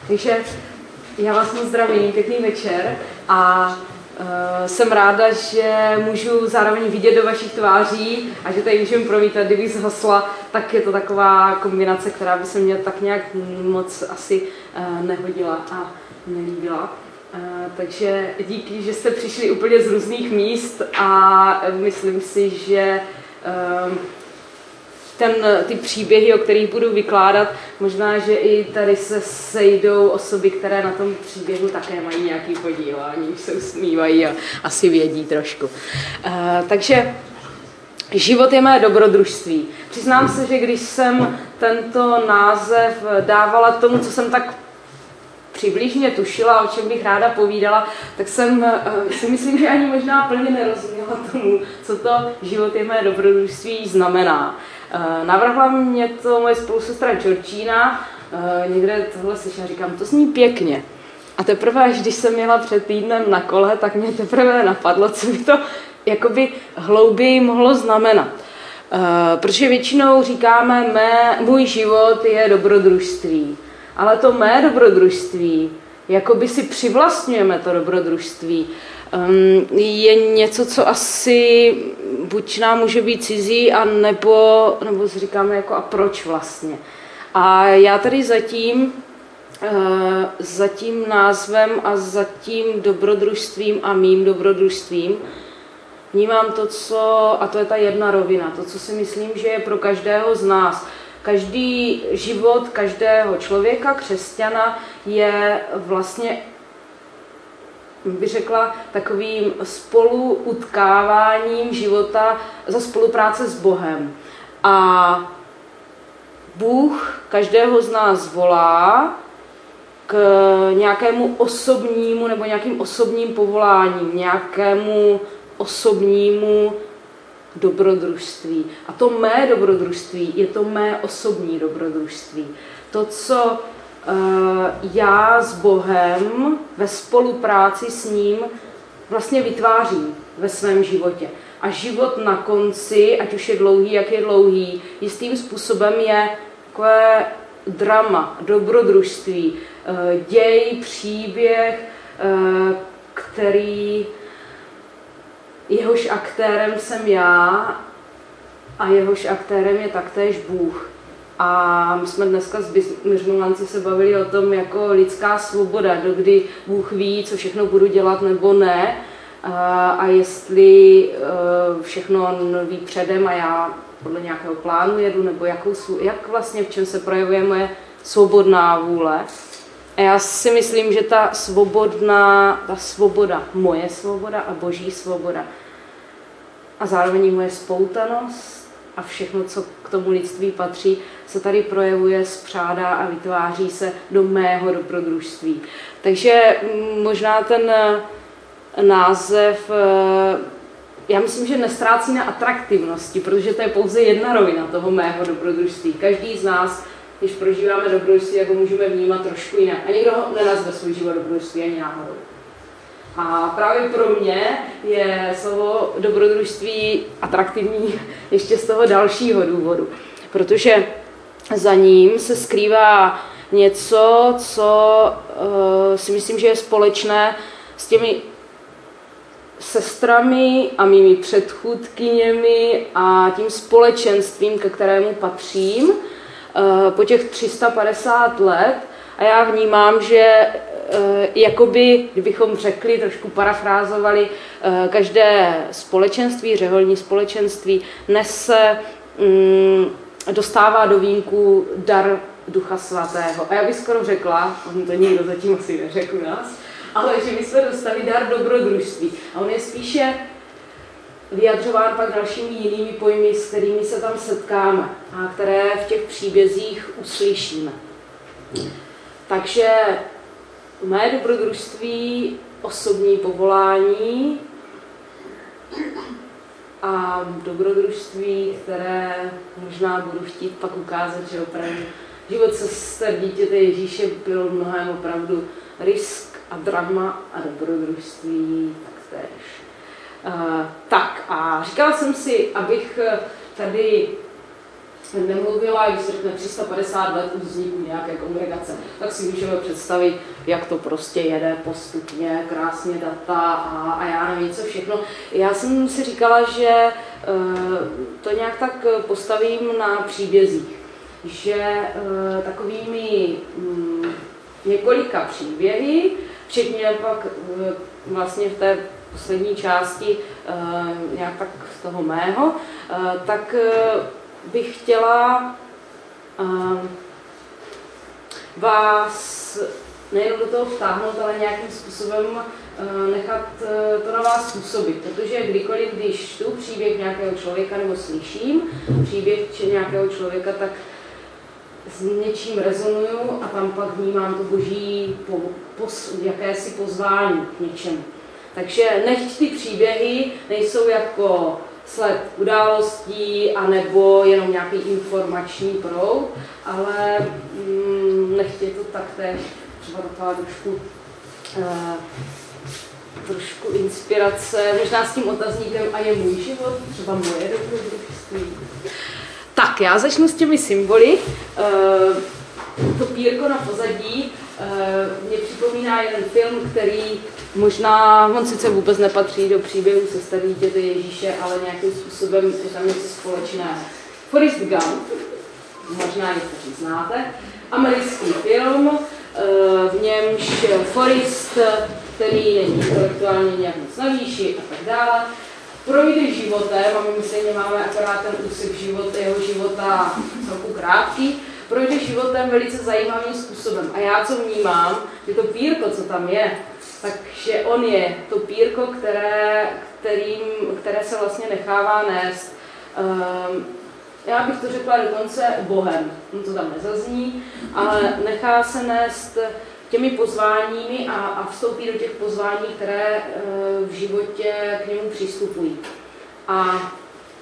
Takže já vás moc zdravím, pěkný večer a jsem ráda, že můžu zároveň vidět do vašich tváří a že tady můžeme promítat. Kdybych zhasla, tak je to taková kombinace, která by se mě tak nějak moc asi nehodila a nelíbila. Takže díky, že jste přišli úplně z různých míst a myslím si, že ty příběhy, o kterých budu vykládat, možná, že i tady se sejdou osoby, které na tom příběhu také mají nějaký podíl a oni už se usmívají a asi vědí trošku. Takže život je mé dobrodružství. Přiznám se, že když jsem tento název dávala tomu, co jsem tak přibližně tušila, o čem bych ráda povídala, tak jsem si myslím, že ani možná plně nerozuměla tomu, co to život je mé dobrodružství znamená. Navrhla mě to moje spolusestra Georgina, někde tohle slyšela, říkám, to zní pěkně. A teprve, až když jsem jela před týdnem na kole, tak mě teprve napadlo, co by to jakoby hlouběji mohlo znamenat. Protože většinou říkáme, můj život je dobrodružství. Ale to mé dobrodružství, jakoby si přivlastňujeme to dobrodružství, je něco, co asi buď nám může být cizí, nebo si říkáme jako a proč vlastně. A já tady za tím názvem a za tím dobrodružstvím a mým dobrodružstvím vnímám a to je ta jedna rovina, to, co si myslím, že je pro každého z nás. Každý život každého člověka, křesťana, je vlastně, bych řekla, takovým spoluutkáváním života za spolupráce s Bohem. A Bůh každého z nás volá k nějakému osobnímu nebo nějakým osobním povoláním, nějakému osobnímu dobrodružství. A to mé dobrodružství je to mé osobní dobrodružství. To, co já s Bohem ve spolupráci s ním vlastně vytvářím ve svém životě. A život na konci, ať už je dlouhý, jak je dlouhý, jistým způsobem je takové drama, dobrodružství, děj, příběh, jehož aktérem jsem já a jehož aktérem je taktéž Bůh. A my jsme dneska s Myřmolanci se bavili o tom jako lidská svoboda, dokdy Bůh ví, co všechno budu dělat nebo ne a jestli všechno ví předem a já podle nějakého plánu jedu, nebo jak vlastně v čem se projevuje moje svobodná vůle. A já si myslím, že ta svoboda, moje svoboda a Boží svoboda a zároveň moje spoutanost a všechno, co k tomu lidství patří, se tady projevuje, spřádá a vytváří se do mého dobrodružství. Takže možná ten název, já myslím, že nestrácí na atraktivnosti, protože to je pouze jedna rovina toho mého dobrodružství. Každý z nás, když prožíváme dobrodružství, jak ho můžeme vnímat trošku jinak. A někdo ho nenazve svůj život dobrodružství ani náhodou. A právě pro mě je slovo dobrodružství atraktivní ještě z toho dalšího důvodu. Protože za ním se skrývá něco, co si myslím, že je společné s těmi sestrami a mými předchůdkyněmi a tím společenstvím, ke kterému patřím po těch 350 let. A já vnímám, že jakoby, kdybychom řekli, trošku parafrázovali, každé společenství, řeholní společenství dostává do vínku dar Ducha Svatého. A já bych skoro řekla, on to nikdo zatím asi neřekl nás, ale že my jsme dostali dar dobrodružství. A on je spíše vyjadřován pak dalšími jinými pojmy, s kterými se tam setkáme a které v těch příbězích uslyšíme. Takže mé dobrodružství, osobní povolání a dobrodružství, které možná budu chtít pak ukázat, že opravdu život sester dítěte Ježíše byl mnohem opravdu risk a drama a dobrodružství taktéž. Tak a říkala jsem si, abych tady nemluvila, když se řekne 350 let od vzniku nějaké kongregace, tak si můžeme představit, jak to prostě jede postupně, krásně data a já nevím co všechno. Já jsem si říkala, že to nějak tak postavím na příbězích, že takovými několika příběhy, včetně pak vlastně v té poslední části nějak tak z toho mého, tak bych chtěla vás nejen do toho vtáhnout, ale nějakým způsobem nechat to na vás způsobit, protože kdykoliv, když čtu příběh nějakého člověka nebo slyším příběh nějakého člověka, tak s něčím rezonuju a tam pak vnímám to boží jakési pozvání k něčemu. Takže nechť ty příběhy nejsou jako sled událostí anebo jenom nějaký informační proud, ale nechť je to taktéž třeba taková trošku inspirace, možná s tím otazníkem a je můj život, třeba moje dobrodružství. Tak, já začnu s těmi symboly. To pírko na pozadí mě připomíná jeden film, který možná, on sice vůbec nepatří do příběhu sestry dítěte Ježíše, ale nějakým způsobem je tam něco společného. Forrest Gump, možná někteří znáte, americký film, v němž Forrest, který není intelektuálně nějak moc na výši a tak dále, projde životem, a my stejně máme akorát ten úsek jeho života trochu krátký, projde životem velice zajímavým způsobem. A já co vnímám, že to pírko, co tam je, takže on je to pírko, které se vlastně nechává nést. Já bych to řekla dokonce Bohem, to tam nezazní, ale nechá se nést těmi pozváními a vstoupí do těch pozvání, které v životě k němu přistupují. A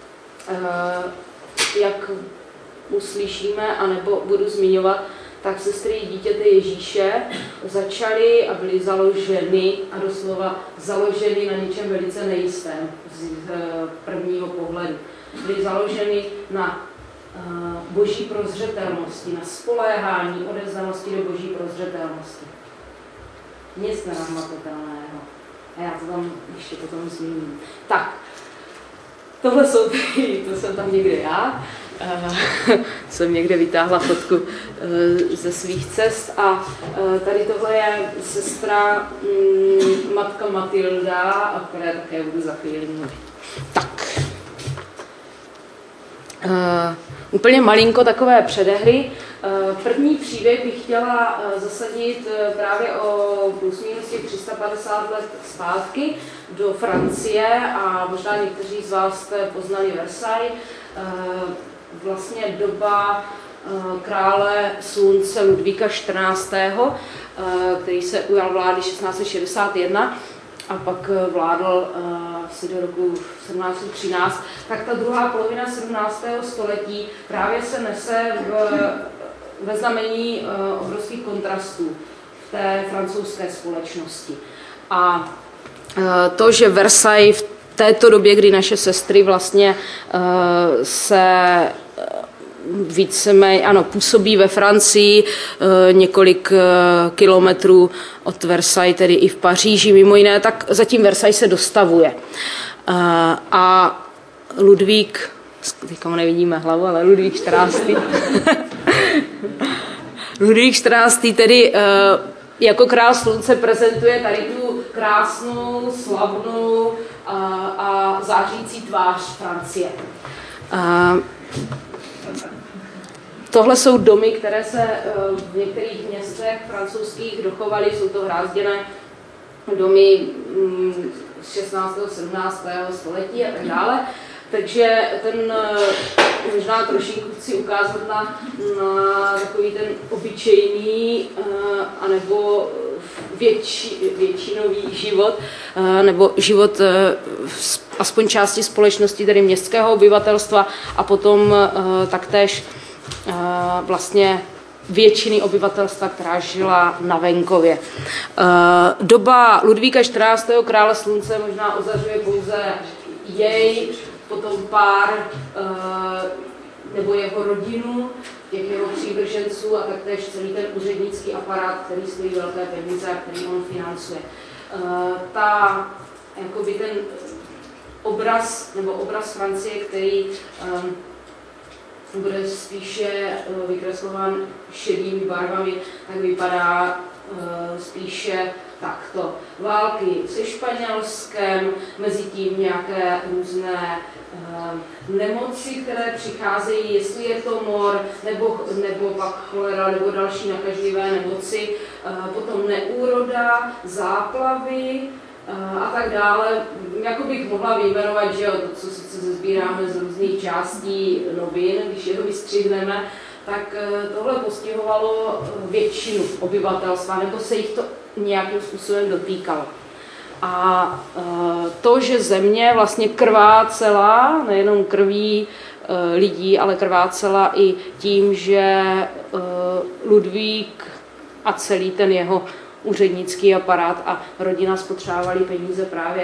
jak uslyšíme, anebo budu zmiňovat, tak sestry dítěte Ježíše začaly a byly založeny, a doslova založeny na něčem velice nejistém z prvního pohledu. Byly založeny na boží prozřetelnosti, na spoléhání, odevzdanosti do boží prozřetelnosti. Nic nenahmatatelného. A já to tam ještě potom zmíním. Tak, tohle jsou to jsem tam někde já. Jsem někde vytáhla fotku ze svých cest a tady tohle je sestra matka Matilda, o které také budu za chvíli mluvit. Tak. Úplně malinko takové předehry. První příběh bych chtěla zasadit právě o plus minus těch 350 let zpátky do Francie a možná někteří z vás jste poznali Versailles. Vlastně doba krále slunce Ludvíka XIV., který se ujal vlády 1661 a pak vládl asi do roku 1713, tak ta druhá polovina 17. století právě se nese ve znamení obrovských kontrastů v té francouzské společnosti. A to, že Versailles v této době, kdy naše sestry vlastně se víceméně, ano, působí ve Francii, několik kilometrů od Versailles, tedy i v Paříži mimo jiné, tak zatím Versailles se dostavuje. A Ludvík, teďka nevidíme hlavu, ale Ludvík XIV. Ludvík XIV. Tedy jako král slunce prezentuje tady tu krásnou, slavnou a zářící tvář Francie. Tohle jsou domy, které se v některých městech francouzských dochovaly, jsou to hrázděné domy z 16. 17. století a tak dále. Takže ten možná trošku chci ukázat na takový ten obyčejný anebo většinový život, nebo život aspoň části společnosti, tedy městského obyvatelstva a potom taktéž vlastně většiny obyvatelstva, která žila na venkově. Doba Ludvíka XIV. Krále slunce možná ozařuje pouze jej, potom pár nebo jeho rodinu, těch jeho přívrženců a taktéž celý ten úřednický aparát, který stojí velké peníze a který on financuje. Jakoby ten obraz, nebo obraz Francie, který bude spíše vykreslován šedými barvami, tak vypadá spíše takto. Války se Španělskem, mezi tím nějaké různé nemoci, které přicházejí, jestli je to mor, nebo pak cholera, nebo další nakažlivé nemoci, potom neúroda, záplavy a tak dále. Jako bych mohla vyjmenovat, že jo, to, co sice sbíráme z různých částí novin, když je ho vystřihneme, tak tohle postihovalo většinu obyvatelstva, nebo se jich to nějakým způsobem dotýkalo. A to, že země vlastně krvácela, nejenom krví lidí, ale krvácela i tím, že Ludvík a celý ten jeho úřednický aparát a rodina spotřebovali peníze právě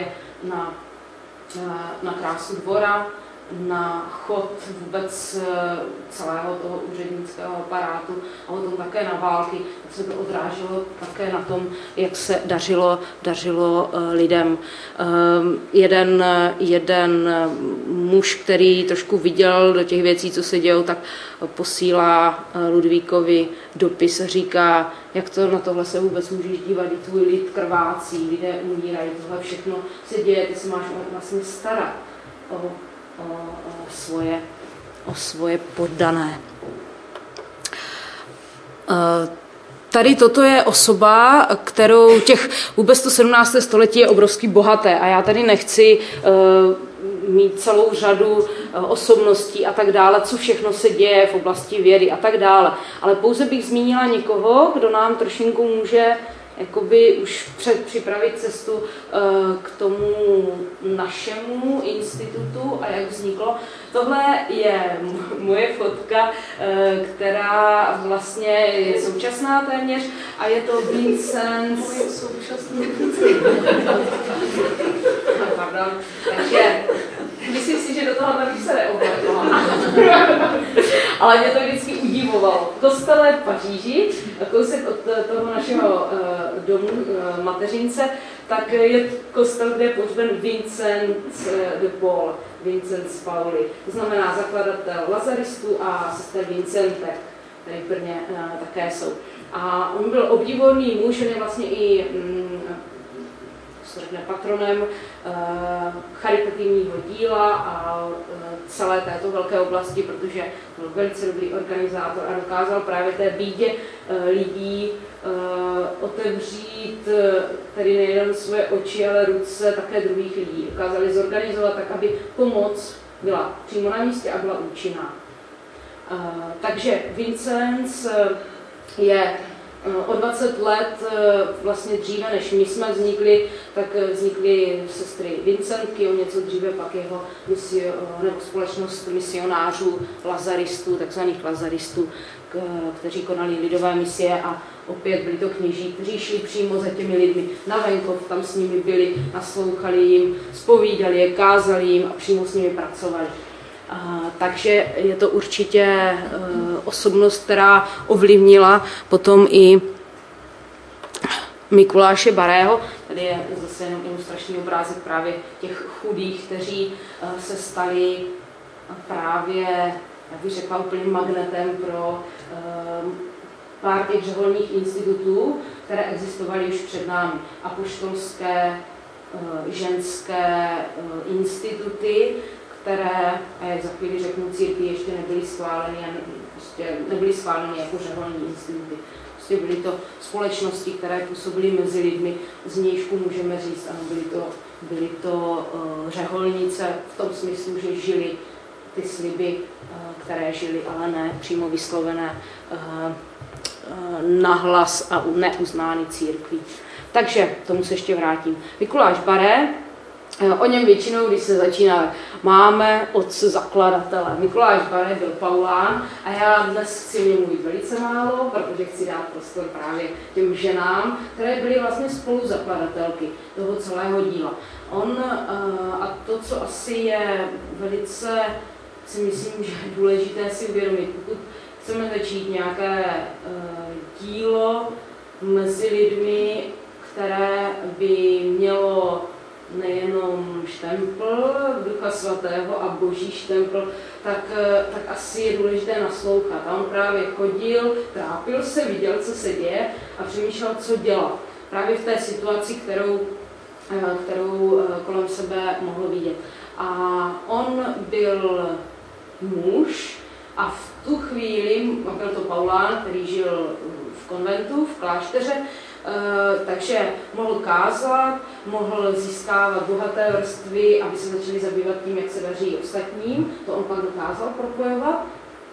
na krásu dvora, na chod vůbec celého toho úřednického aparátu a potom také na války, tak se to odráželo také na tom, jak se dařilo lidem. Jeden muž, který trošku viděl do těch věcí, co se dějou, tak posílá Ludvíkovi dopis a říká, jak to na tohle se vůbec můžeš dívat, kdy tvůj lid krvácí, lidé umírají, tohle všechno se děje, ty se máš vlastně starat o svoje poddané. Tady toto je osoba, kterou vůbec to 17. století je obrovsky bohaté a já tady nechci mít celou řadu osobností a tak dále, co všechno se děje v oblasti vědy a tak dále. Ale pouze bych zmínila někoho, kdo nám trošinku může jakoby už připravit cestu k tomu našemu institutu a jak vzniklo. Tohle je moje fotka, která vlastně je současná téměř a je to Vincent. Pardon. Takže myslím si, že do toho bych se neoblékla. Ale mě to vždycky udivovalo. V kostele v Paříži, kousek od toho našeho domu mateřince, tak je kostel, kde je pohřben Vincent de Paul, Vincent z Pauli. To znamená zakladatel lazaristů a sester Vincentek, které v Brně také jsou. A on byl obdivuhodný muž, on je vlastně i patronem charitativního díla a celé této velké oblasti, protože byl velice dobrý organizátor a dokázal právě té bídě lidí otevřít tedy nejen svoje oči, ale ruce také druhých lidí. Dokázali zorganizovat tak, aby pomoc byla přímo na místě a byla účinná. Takže Vincenc je o 20 let vlastně dříve, než my jsme vznikli, tak vznikly sestry Vincentky, o něco dříve pak jeho nebo společnost misionářů, lazaristů, takzvaných lazaristů, kteří konali lidové misie a opět byli to kněží, kteří šli přímo za těmi lidmi na venkov, tam s nimi byli, naslouchali jim, zpovídali je, kázali jim a přímo s nimi pracovali. Takže je to určitě osobnost, která ovlivnila potom i Mikuláše Barého. Tady je zase jenom ilustrační obrázek právě těch chudých, kteří se stali právě, jak bych řekla, úplným magnetem pro pár těch řeholních institutů, které existovaly už před námi. Apoštolské, ženské instituty, které, a jak za chvíli řeknu, církvi ještě nebyly schváleny jako řeholní instituty. Prostě byly to společnosti, které působily mezi lidmi, z nějšku můžeme říct, ano, byly to řeholnice v tom smyslu, že žili ty sliby, které žili, ale ne přímo vyslovené nahlas a neuznány církví. Takže tomu se ještě vrátím. Mikuláš Baré, o něm většinou, když se začíná, máme otce zakladatele. Mikuláš Baré byl Paulán a já dnes chci mě mluvit velice málo, protože chci dát prostor právě těm ženám, které byly vlastně spoluzakladatelky toho celého díla. On, a to, co asi je velice si myslím, že je důležité si uvědomit, pokud chceme začít nějaké dílo mezi lidmi, které by mělo nejenom štempl Ducha Svatého a Boží štempl, tak asi je důležité naslouchat. A on právě chodil, trápil se, viděl, co se děje a přemýšlel, co dělat. Právě v té situaci, kterou kolem sebe mohl vidět. A on byl muž a v tu chvíli, byl to Paulán, který žil v konventu, v klášteře, takže mohl kázat, mohl získávat bohaté vrstvy, aby se začali zabývat tím, jak se daří ostatním. To on pak dokázal propojovat.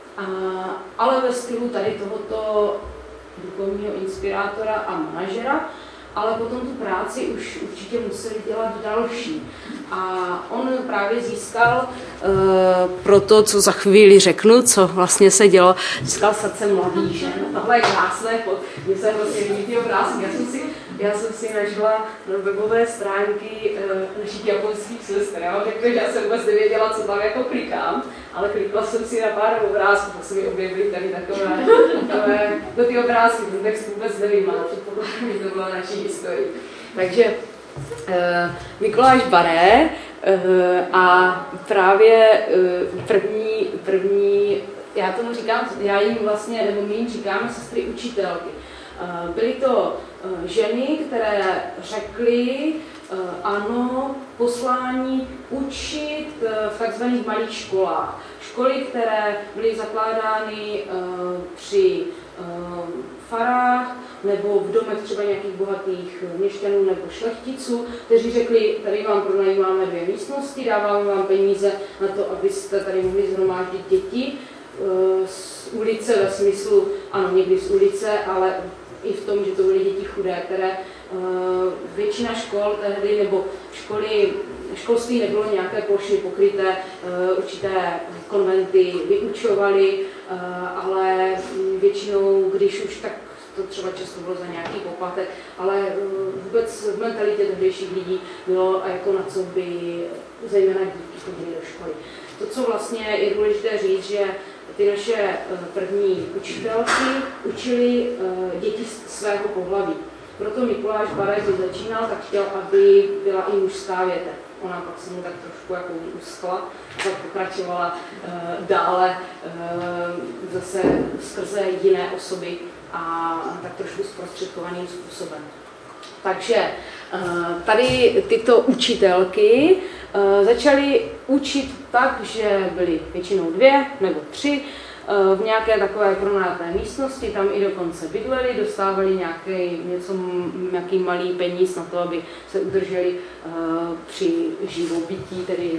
Ale ve stylu tady tohoto duchovního inspirátora a manažera, ale potom tu práci už určitě museli dělat další. A on právě získal pro to, co za chvíli řeknu, co vlastně se dělo, získal srdce mladých žen. Tohle je krásné, mně se vlastně líbí ty obrázky. Já jsem si našla na webové stránky našich japonských sester. Já vám řeknu, že já jsem vůbec nevěděla, co tam jako klikám, ale klikla jsem si na pár obrázků, tak se mi objevily tady takové ty obrázky, ten text vůbec nevím, ale předpokládám, že to bylo naší historii. Takže Mikuláš Baré a právě první, já tomu říkám, já jim vlastně, nebo my jim říkáme sestry učitelky. Byly to ženy, které řekly ano poslání učit v takzvaných malých školách. Školy, které byly zakládány při farách nebo v domech třeba nějakých bohatých měšťanů nebo šlechticů, kteří řekli, tady vám pronajímáme 2 místnosti, dáváme vám peníze na to, abyste tady mohli shromáždit děti z ulice ve smyslu, ano, někdy z ulice, ale i v tom, že to byly děti chudé, které většina škol tehdy, nebo školství nebylo nějaké plošně pokryté, určité konventy vyučovaly, ale většinou, když už, tak to třeba často bylo za nějaký poplatek, ale vůbec v mentalitě tehdejších lidí bylo, a jako na co by zejména dítky chodili do školy. To, co vlastně je důležité říct, že ty naše první učitelky učily děti svého pohlaví. Proto Mikuláš Baré, když začínal, tak chtěl, aby byla i mužská větev. Ona pak se mu tak trošku jako uskla, tak pokračovala dále zase skrze jiné osoby a tak trošku zprostředkovaným způsobem. Takže tady tyto učitelky začaly učit tak, že byly většinou 2 nebo 3 v nějaké takové pronajaté místnosti, tam i dokonce bydleli, dostávali nějaký malý peníz na to, aby se udrželi při živobytí, tedy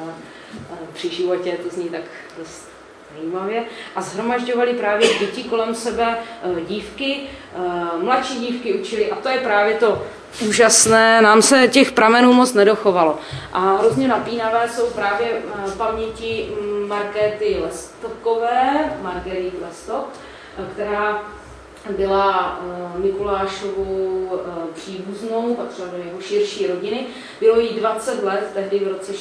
při životě, to zní tak dost zajímavě, a shromažďovali právě děti kolem sebe, dívky, mladší dívky učili, a to je právě to úžasné, nám se těch pramenů moc nedochovalo. A hrozně napínavé jsou právě paměti Markéty Lestokové, Marguerite Lestok, která byla Mikulášovou příbuznou, patřila do jeho širší rodiny. Bylo jí 20 let, tehdy v roce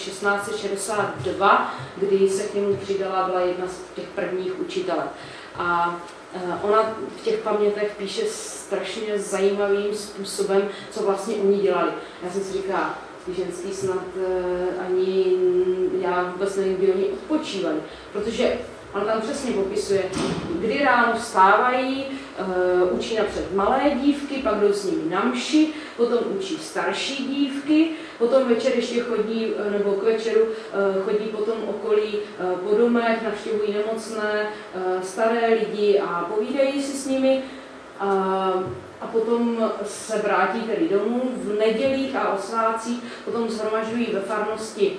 1662, kdy se k němu přidala, byla jedna z těch prvních učitelek. A ona v těch pamětech píše strašně zajímavým způsobem, co vlastně oni dělali. Já jsem si říkala, ty ženský snad ani já vůbec nevím, kdy oni odpočívali, protože on tam přesně popisuje, kdy ráno vstávají, učí napřed malé dívky, pak jdou s nimi na mši, potom učí starší dívky, potom večer ještě chodí, nebo k večeru chodí potom okolí po domech, navštěvují nemocné, staré lidi a povídají si s nimi. A potom se vrátí tedy domů v nedělích a o svátcích, potom shromažďují ve farnosti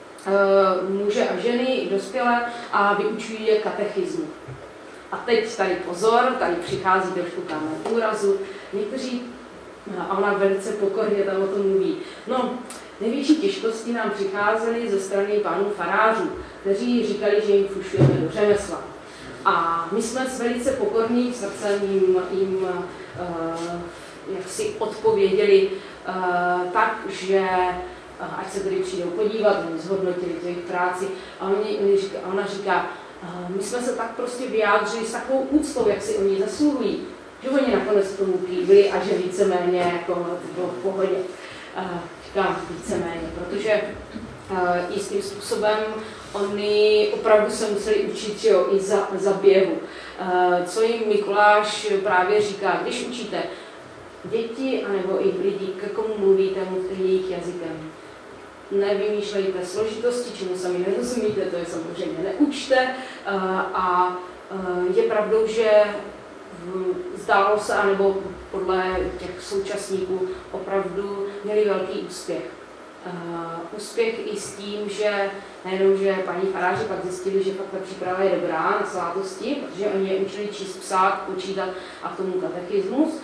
muže a ženy, dospělé, a vyučují je katechismu. A teď tady pozor, tady přichází trošku kámen úrazu. Někteří, a ona velice pokorně tam o tom mluví, no, největší těžkosti nám přicházely ze strany pánů farářů, kteří říkali, že jim fušujeme do řemesla. A my jsme s velice pokorným srdcem jim jak si odpověděli tak, že ať se tedy přijdou podívat, oni zhodnotili jejich práci a ona říká, my jsme se tak prostě vyjádřili s takovou úctou, jak si oni zasluhují, že oni nakonec tomu kývli a že víceméně jako to bylo v pohodě. Říkám víceméně, protože jistým způsobem oni opravdu se museli učit, že jo, i za běhu. Co jim Mikuláš právě říká, když učíte děti anebo i lidi, ke komu mluvíte, mluvte jejich jazykem. Nevymýšlejte složitosti, čemu sami nerozumíte, to je samozřejmě neučte. A je pravdou, že zdálo se, anebo podle těch současníků opravdu měli velký úspěch. Úspěch i s tím, že nejenom, že paní faráři pak zjistili, že fakt ta příprava je dobrá na svátosti, protože oni je učili číst, psát, počítat a k tomu katechismus,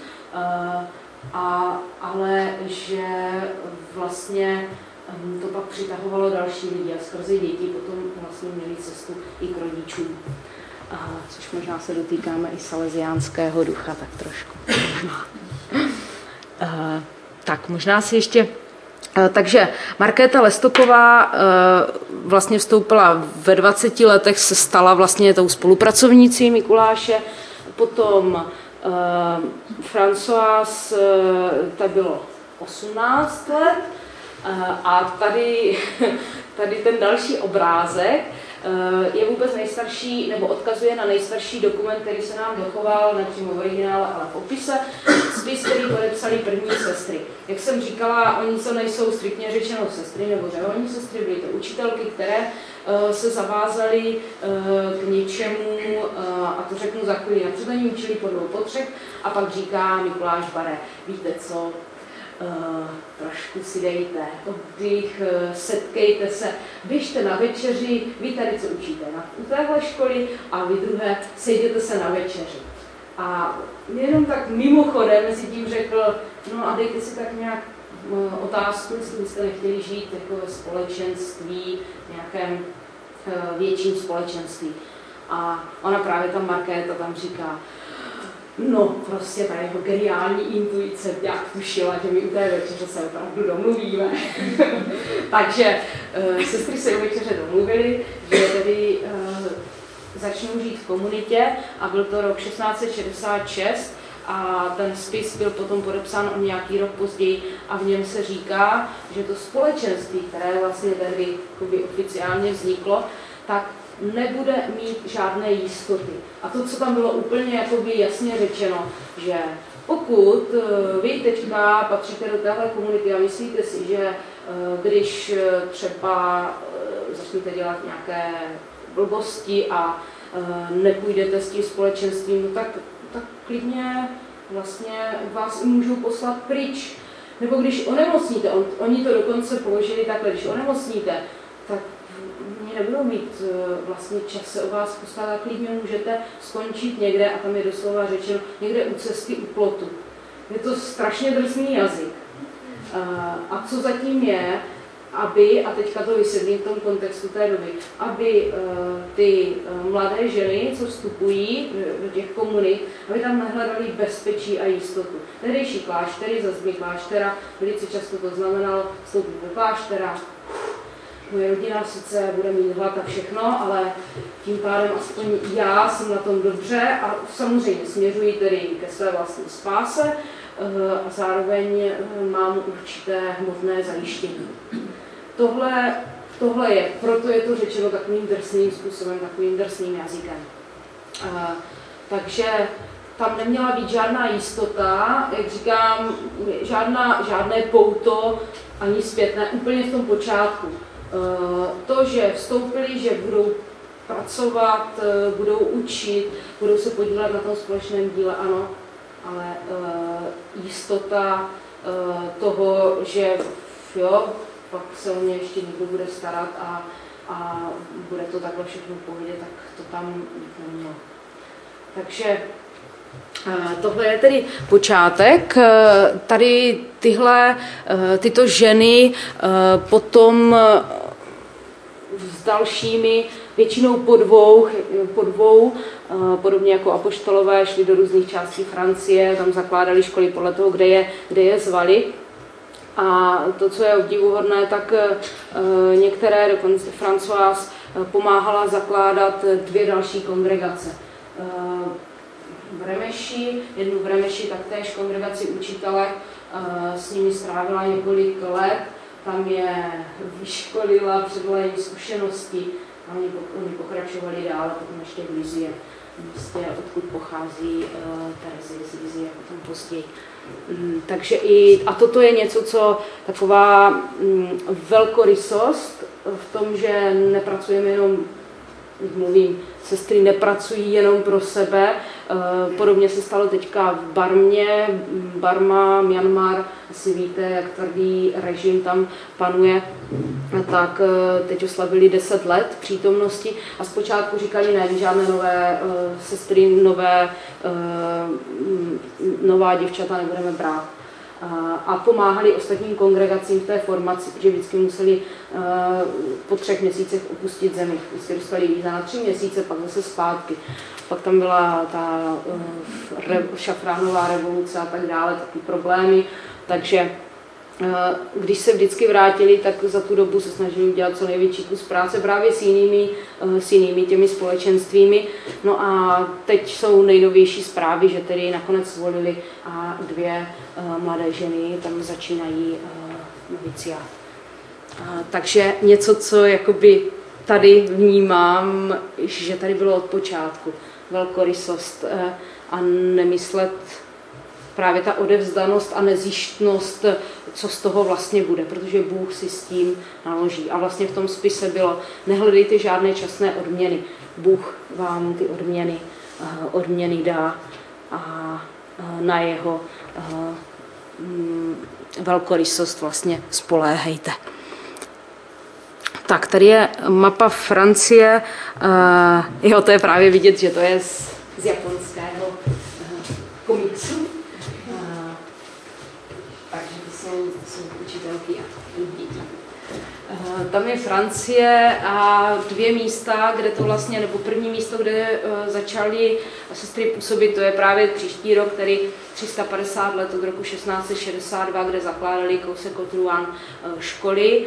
ale že vlastně to pak přitahovalo další lidi a skrze děti potom vlastně měli cestu i k rodičům. Což možná se dotýkáme i salesiánského ducha, tak trošku. Tak možná si ještě... Takže Markéta Lestoková vlastně vstoupila ve 20 letech, se stala vlastně tou spolupracovnicí Mikuláše, potom Françoise, ta bylo 18 let a tady ten další obrázek je vůbec nejstarší, nebo odkazuje na nejstarší dokument, který se nám dochoval, nepřímo v originále, ale v popise, spis, který podepsali první sestry. Jak jsem říkala, oni to nejsou striktně řečeno sestry nebo řeholní sestry, byly to učitelky, které se zavázaly k něčemu, a to řeknu za chvíli, napřed oni učili po 2, po 3, a pak říká Mikuláš Bare, víte co, trošku si dejte oddych, setkejte se, běžte na večeři, vy tady co učíte u téhle školy a vy druhé sejděte se na večeři. A jenom tak mimochodem mezi tím řekl, no a dejte si tak nějak otázku, jestli byste nechtěli žít jako ve společenství, nějakém větším společenství. A ona právě tam Markéta tam říká, no, prostě ta jeho geniální intuice jak tušila, že my u té večeře se opravdu domluvíme. Takže sestry se u večeře domluvily, že tedy začnou žít v komunitě a byl to rok 1666 a ten spis byl potom podepsán o nějaký rok později a v něm se říká, že to společenství, které vlastně tady oficiálně vzniklo, tak nebude mít žádné jistoty. A to, co tam bylo úplně jasně řečeno, že pokud vy teďka patříte do téhle komunity a myslíte si, že když třeba začnete dělat nějaké blbosti a nepůjdete s tím společenstvím, no tak klidně vlastně vás i můžou poslat pryč. Nebo když onemocníte, oni to dokonce položili takhle, když onemocníte, tak nebudou mít vlastně čas se o vás postarat a klidně můžete skončit někde, a tam je doslova řečeno, někde u cesty, u plotu. Je to strašně drsný jazyk. A co zatím je, aby, a teďka to vysvětlím v tom kontextu té doby, aby ty mladé ženy, co vstupují do těch komunit, aby tam nehledali bezpečí a jistotu. Tehdejší kláštery, zazby kláštera, velice často to znamenalo vstoupit do kláštera, moje rodina sice bude mít hlad a všechno, ale tím pádem aspoň já jsem na tom dobře a samozřejmě směřuji tedy ke své vlastní spáse a zároveň mám určité hmotné zajištění. Tohle je, proto je to řečeno takovým drsným způsobem, takovým drsným jazykem. Takže tam neměla být žádná jistota, jak říkám, žádné pouto ani zpětné, úplně v tom počátku. To, že vstoupili, že budou pracovat, budou učit, budou se podílet na tom společném díle, ano, ale jistota toho, že jo, pak se o mě ještě někdo bude starat a bude to takhle všechno v pohodě, tak to tam nemělo. Takže tohle je tedy počátek. Tady tyto ženy potom s dalšími, většinou po dvou, podobně jako apoštolové, šli do různých částí Francie, tam zakládali školy podle toho, kde je zvali. A to, co je obdivuhodné, tak některé, dokonce Françoise pomáhala zakládat 2 další kongregace. V Remeši, jednu v Remeši, taktéž kongregaci učitelek, s nimi strávila několik let, tam je vyškolila, předala jim zkušenosti a oni pokračovali dále, potom ještě v Lizie, místě, odkud pochází Terezie z Lizie, potom později. Takže a toto je něco, co taková velkorysost v tom, že nepracujeme jenom, mluvím, sestry nepracují jenom pro sebe. Podobně se stalo teďka v Barmě, Barma, Myanmar, asi víte, jak tvrdý režim tam panuje, tak teď oslavili 10 let přítomnosti a zpočátku říkali, ne, žádné nové sestry, nová děvčata nebudeme brát. A pomáhali ostatním kongregacím v té formaci, protože vždycky museli po 3 měsících opustit zemi. Vždycky dostali víza na 3 měsíce, pak zase zpátky. Pak tam byla ta šafránová revoluce a tak dále, taky problémy. Takže když se vždycky vrátili, tak za tu dobu se snažili udělat co největší kus práce právě s jinými těmi společenstvími. No a teď jsou nejnovější zprávy, že tedy nakonec volili a 2 mladé ženy tam začínají noviciát. Takže něco, co jakoby tady vnímám, že tady bylo od počátku velkorysost a nemyslet právě ta odevzdanost a nezištnost, co z toho vlastně bude, protože Bůh si s tím naloží. A vlastně v tom spise bylo, nehledejte žádné časné odměny. Bůh vám ty odměny dá a na jeho velkorysost vlastně spoléhejte. Tak, tady je mapa Francie. Jo, to je právě vidět, že to je z japonského komiksu. Takže to jsou učitelky a děti. Tam je Francie a 2 místa, kde to vlastně, nebo první místo, kde začaly sestry působit, to je právě příští rok, tedy 350 let od roku 1662, kde zakládali kousek od Rouen školy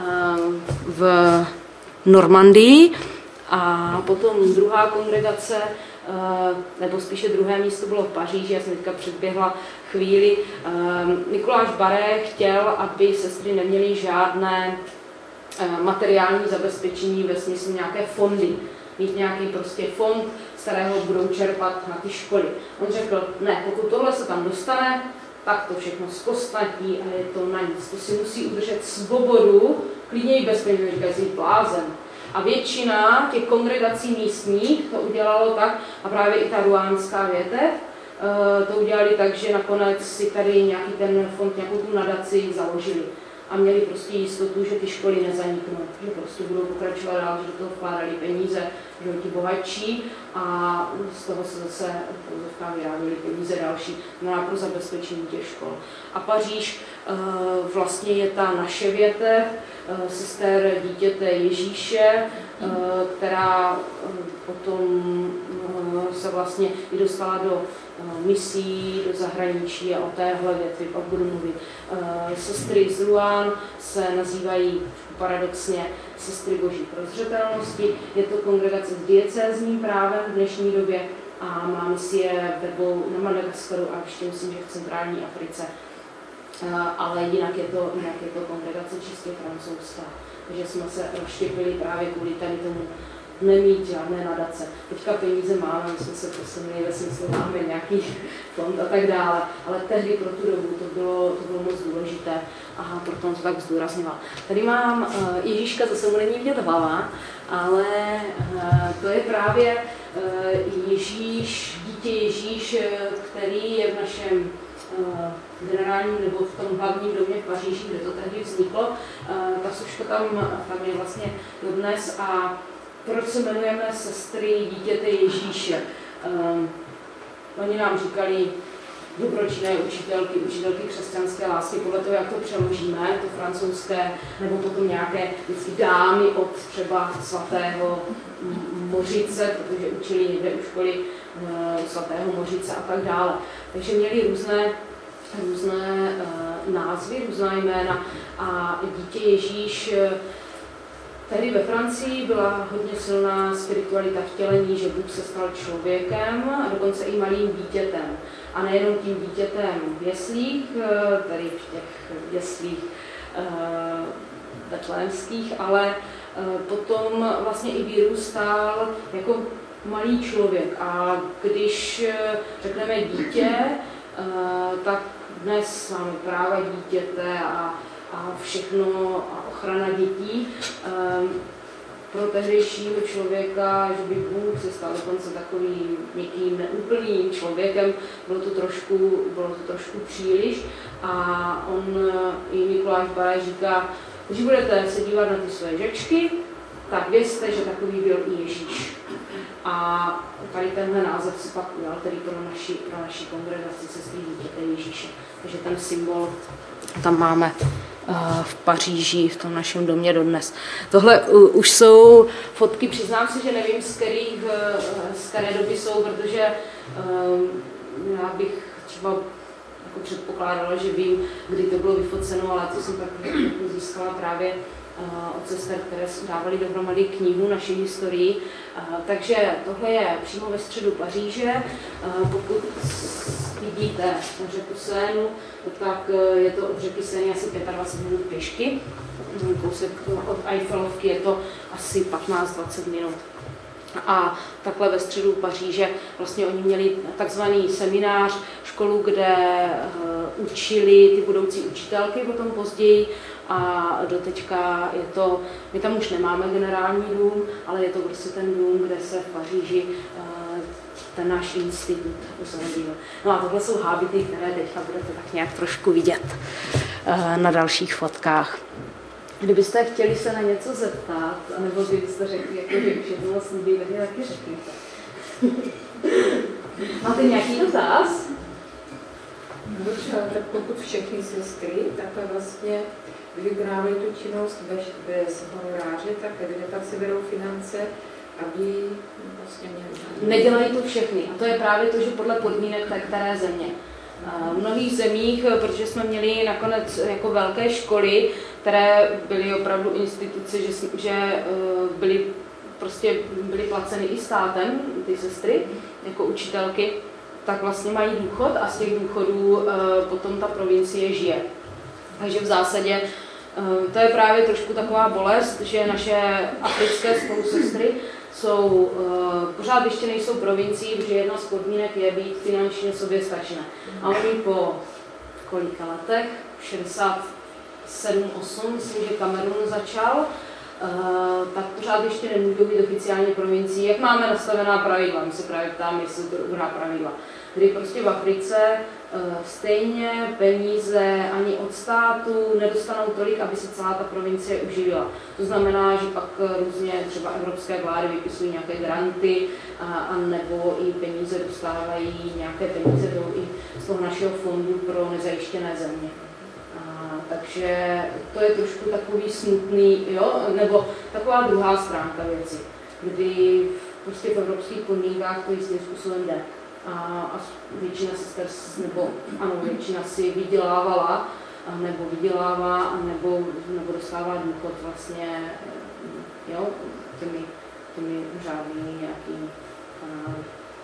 v Normandii. A potom druhá kongregace, nebo spíše druhé místo bylo v Paříži, já jsem teďka předběhla chvíli. Nikoláš Baré chtěl, aby sestry neměly žádné materiální zabezpečení ve smyslu nějaké fondy. Mít nějaký prostě fond, z kterého budou čerpat na ty školy. On řekl, ne, pokud tohle se tam dostane, tak to všechno zkostnatí a je to na nic. To si musí udržet svobodu, klidně i bez peněz, říkají si blázen. A většina těch kongregací místních to udělalo tak, a právě i ta ruánská větev, to udělali tak, že nakonec si tady nějaký ten fond, nějakou tu nadaci založili. A měli prostě jistotu, že ty školy nezaniknou, že prostě budou pokračovat dál, že do toho vkládali peníze, že ti bohatší a z toho se zase vyráběly peníze další, pro zabezpečení těch škol. A Paříž vlastně je ta naše větev, sester dítěte Ježíše, která potom se vlastně i dostala do misí, do zahraničí a o téhle větvi pak budu mluvit. Sestry z Rouen se nazývají paradoxně sestry Boží prozřetelnosti. Je to kongregace s diecézním právem v dnešní době a má misie ve 2 na Madagaskaru a ještě myslím, že v centrální Africe. Ale jinak je to kongregace čistě francouzská. Takže jsme se rozštěpili právě kvůli tady tomu nemít žádné nadace. Teďka peníze máme, my jsme se posunuli ve smyslu, máme nějaký fond a tak dále, ale tehdy pro tu dobu to bylo moc důležité a proto to tak zdůrazňovala. Tady mám Ježíška, zase mu není vidět hlava, ale to je právě Ježíš, dítě Ježíš, který je v našem generálním nebo v tom hlavním domě v Paříži, kde to tehdy vzniklo. Ta soška tam je vlastně dodnes a proč se jmenujeme sestry dítěte Ježíše? Oni nám říkali dobročinné učitelky křesťanské lásky, podle toho, jak to přeložíme, to francouzské, nebo potom nějaké dámy od třeba svatého Mořice, protože učili někde u školy svatého Mořice a tak dále. Takže měli různé názvy, různá jména a dítě Ježíš. Tehdy ve Francii byla hodně silná spiritualita vtělení, že Bůh se stal člověkem a dokonce i malým dítětem. A nejenom tím dítětem v jeslích, tedy v těch jeslích betlémských, ale potom vlastně i vyrůstal jako malý člověk. A když řekneme dítě, tak dnes máme práva dítěte a všechno a ochrana dětí. Pro tehdejšího člověka, že by Bůh se stal dokonce takovým někým neúplným člověkem, bylo to trošku příliš. A on i Mikuláš Bareš říká, když budete se dívat na ty své žečky, tak vězte, že takový byl i Ježíš. A tady tenhle název si pak ujal, tedy pro naši kongregaci sestry dítěte Ježíše. Takže ten symbol tam máme v Paříži, v tom našem domě dodnes. Tohle už jsou fotky, přiznám se, že nevím, z které doby jsou, protože já bych třeba jako předpokládala, že vím, kdy to bylo vyfoceno, ale to jsem tak získala právě od sester, které dávali dohromady knihu naší historii. Takže tohle je přímo ve středu Paříže. Pokud vidíte řeku Seinu, tak je to od řeky Seiny asi 25 minut pěšky. Kousek od Eiffelovky je to asi 15-20 minut. A takhle ve středu Paříže vlastně oni měli takzvaný seminář, školu, kde učili ty budoucí učitelky potom později. A doteďka je to, my tam už nemáme generální dům, ale je to prostě ten dům, kde se v Paříži ten náš institut uzavřel. No a tohle jsou hábity, které teďka budete tak nějak trošku vidět na dalších fotkách. Kdybyste chtěli se na něco zeptat, anebo kdybyste řekli, jako, že už je to moc lidí, tak mě taky řekněte. Máte nějaký dotaz? Dobře, tak pokud všechny sestry takhle vlastně vykonávají tu činnost bez honoráře, tak kde pak se berou finance, aby vlastně měli... Nedělají to všechny. A to je právě to, že podle podmínek té které země. V mnohých zemích, protože jsme měli nakonec jako velké školy, které byly opravdu instituce, že byly placeny i státem, ty sestry, jako učitelky, tak vlastně mají důchod a z těch důchodů potom ta provincie žije. Takže v zásadě to je právě trošku taková bolest, že naše africké spolusestry jsou, pořád ještě nejsou provincií, protože jedna z podmínek je být finančně soběstačné. A oni po kolika letech, 67-8, myslím, že Kamerun začal, tak pořád ještě nemůžou být oficiálně provincií. Jak máme nastavená pravidla? My se právě ptáme, jestli jsou to dobrá pravidla. Kdy prostě v Africe stejně peníze ani od státu nedostanou tolik, aby se celá ta provincie uživila. To znamená, že pak různě třeba evropské vlády vypisují nějaké granty a nebo i peníze dostávají, nějaké peníze jdou i z toho našeho fondu pro nezajištěné země. Takže to je trošku takový smutný, jo? Nebo taková druhá stránka věci, kdy prostě v evropských podmínkách to jistým způsobem jde. A většina sester, většina si vydělávala, nebo vydělává, nebo dostává důchod vlastně, jo, těmi řádnými nějakými kanály.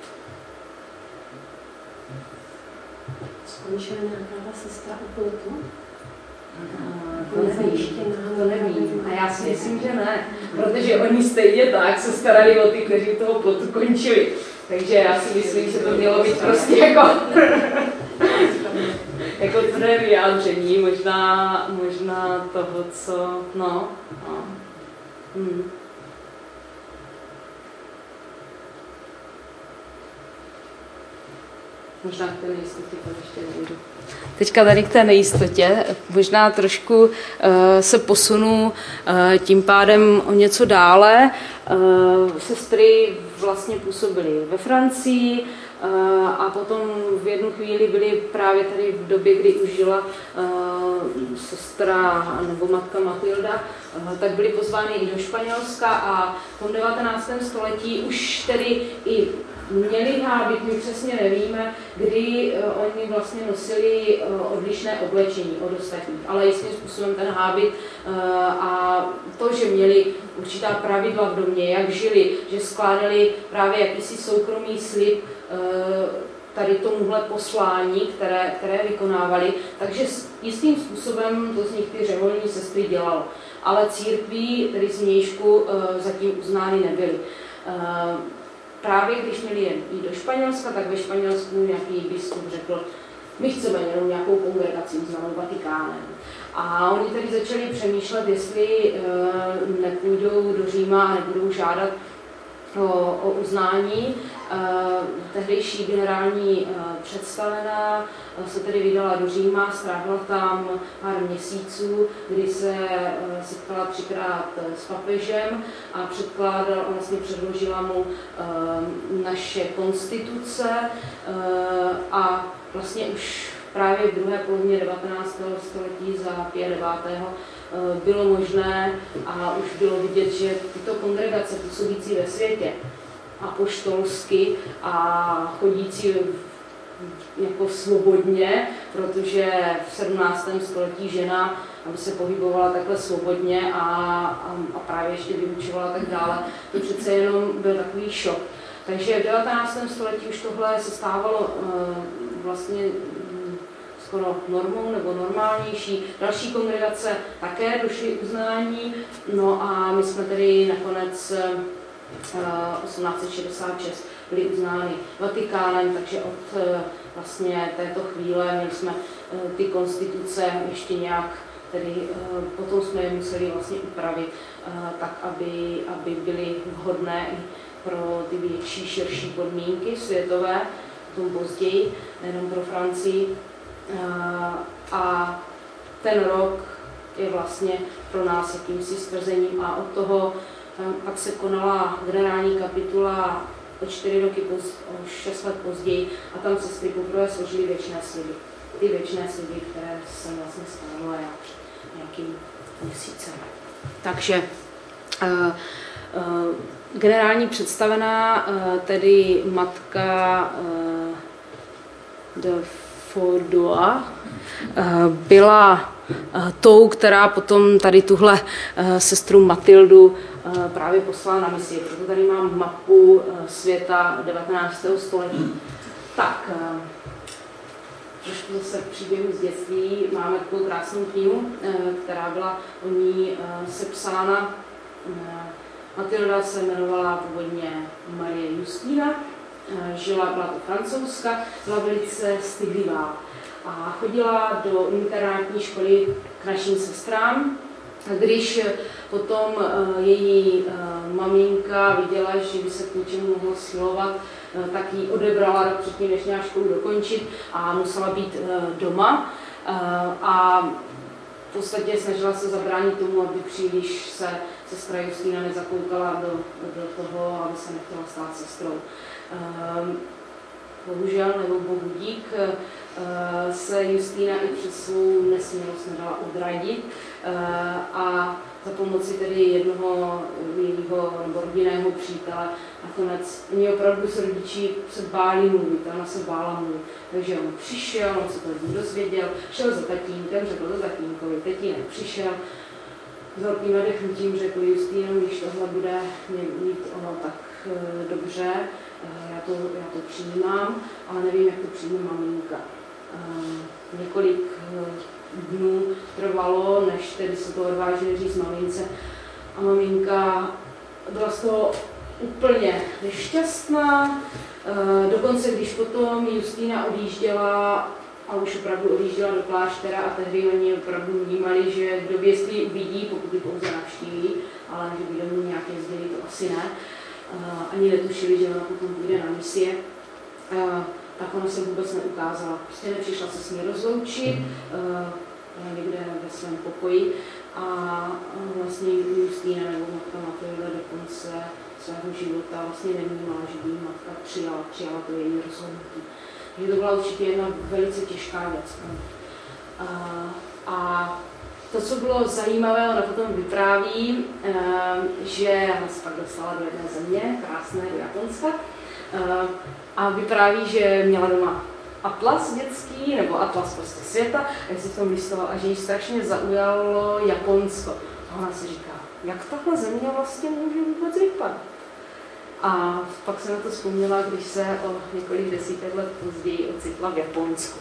Skončila nějaká sestra úplně tu? To nevím. A já si myslím, že ne, protože oni stejně tak se starali o ty, kteří toho plotu končili. Takže já si myslím, že to mělo být prostě jako tvrdé vyjádření, možná toho, co, Možná k té nejistotě to ještě nejdu. Teďka tady k té nejistotě, možná trošku se posunu tím pádem o něco dále. Sestry vlastně působily ve Francii a potom v jednu chvíli byly právě tady v době, kdy už žila sestra nebo matka Matilda, tak byly pozvány i do Španělska a v tom 19. století už tedy i měli hábit, my přesně nevíme, kdy oni vlastně nosili odlišné oblečení od ostatních, ale jistým způsobem ten hábit a to, že měli určitá pravidla v domě, jak žili, že skládali právě jakýsi soukromý slib tady tomuhle poslání, které vykonávali, takže jistým způsobem to z nich ty řeholní sestry dělalo. Ale církví, tedy zvnějšku, zatím uznány nebyly. Právě když měli jen jít do Španělska, tak ve Španělsku nějaký biskup řekl, my chceme jenom nějakou kongregaci uznanou Vatikánem. A oni tedy začali přemýšlet, jestli nepůjdou do Říma a nebudou žádat o uznání. Tehdejší generální představená se tedy vydala do Říma, strávila tam pár měsíců, kdy se setkala 3krát s papežem a vlastně předložila mu naše konstituce a vlastně už právě v druhé polovině 19. století za Pia IX. Bylo možné a už bylo vidět, že tyto kongregace působící ve světě apoštolsky a chodící jako svobodně, protože v 17. století žena, aby se pohybovala takhle svobodně a právě ještě vyučovala a tak dále, to přece jenom byl takový šok. Takže v 19. století už tohle se stávalo vlastně skoro normou nebo normálnější. Další kongregace také došly uznání, no a my jsme tedy nakonec 1866 byli uznány Vatikánem, takže od vlastně této chvíle měli jsme ty konstituce ještě nějak, tedy potom jsme je museli vlastně upravit tak, aby byly vhodné i pro ty větší, širší podmínky světové, potom později, nejenom pro Francii. A ten rok je vlastně pro nás jakýmsi stvrzením a od toho pak se konala generální kapitula o 6 let později a tam se sestry poprvé složily věčné sliby. Ty věčné sliby, které jsem vlastně skládala já před nějakým měsícem. Takže generální představená, tedy matka de Fordua, byla tou, která potom tady tuhle sestru Matildu právě poslala na misi. Proto tady mám mapu světa 19. století. Tak, trošku zase příběhu z dětství. Máme takovou krásnou knihu, která byla o ní sepsána. Matilda se jmenovala původně Marie Justína, byla to Francouzska, byla velice styhlivá a chodila do internátní školy k našim sestrám. Když potom její maminka viděla, že by se k něčemu mohlo schylovat, tak ji odebrala rok předtím, než měla školu dokončit a musela být doma. A v podstatě snažila se zabránit tomu, aby příliš se sestra Justína nezakoukala do toho, aby se nechtěla stát sestrou. Bohužel, nebo bohu dík, se Justína i přes svou nesmělost nedala odradit a za pomoci tedy jednoho jejího nebo rodinného přítele nakonec oni opravdu s rodiči se báli mluvit, ona se bála mluvit. Takže on přišel, on se to dozvěděl, šel za tatínkem, řekl to tatínkovi, tatínek přišel, s velkým nadechnutím řekl Justíno, když tohle bude mít ono tak dobře, já to přijímám, ale nevím, jak to přijme maminka. Několik dnů trvalo, než tedy se to odvážili říct mamince. A maminka byla z toho úplně nešťastná. Dokonce, když potom Justína odjížděla, a už opravdu odjížděla do kláštera a tehdy oni opravdu vnímali, že kdo ví, jestli ji uvidí, pokud ji pouze navštíví, ale že by do ní nějak jezdili, to asi ne. Ani netušili, že ona potom půjde na misie. Tak ona se vůbec neukázala. Prostě nepřišla se s ní rozloučit, někde ve svém pokoji a vlastně Justína nebo matka Matilda do konce svého života vlastně nevnímala, že by jí matka přijala to její rozhodnutí. Takže to byla určitě jedna velice těžká věc. A to, co bylo zajímavé, ona potom vypráví, že ona se pak dostala do jedné země, krásné do Japonska, A vypráví, že měla doma atlas dětský, nebo atlas prostě světa, a jak si v tom listoval a že jí strašně zaujalo Japonsko. A ona si říká, jak takhle země vlastně může vůbec vypadat. A pak se na to vzpomněla, když se o několik desítek let později ocitla v Japonsku.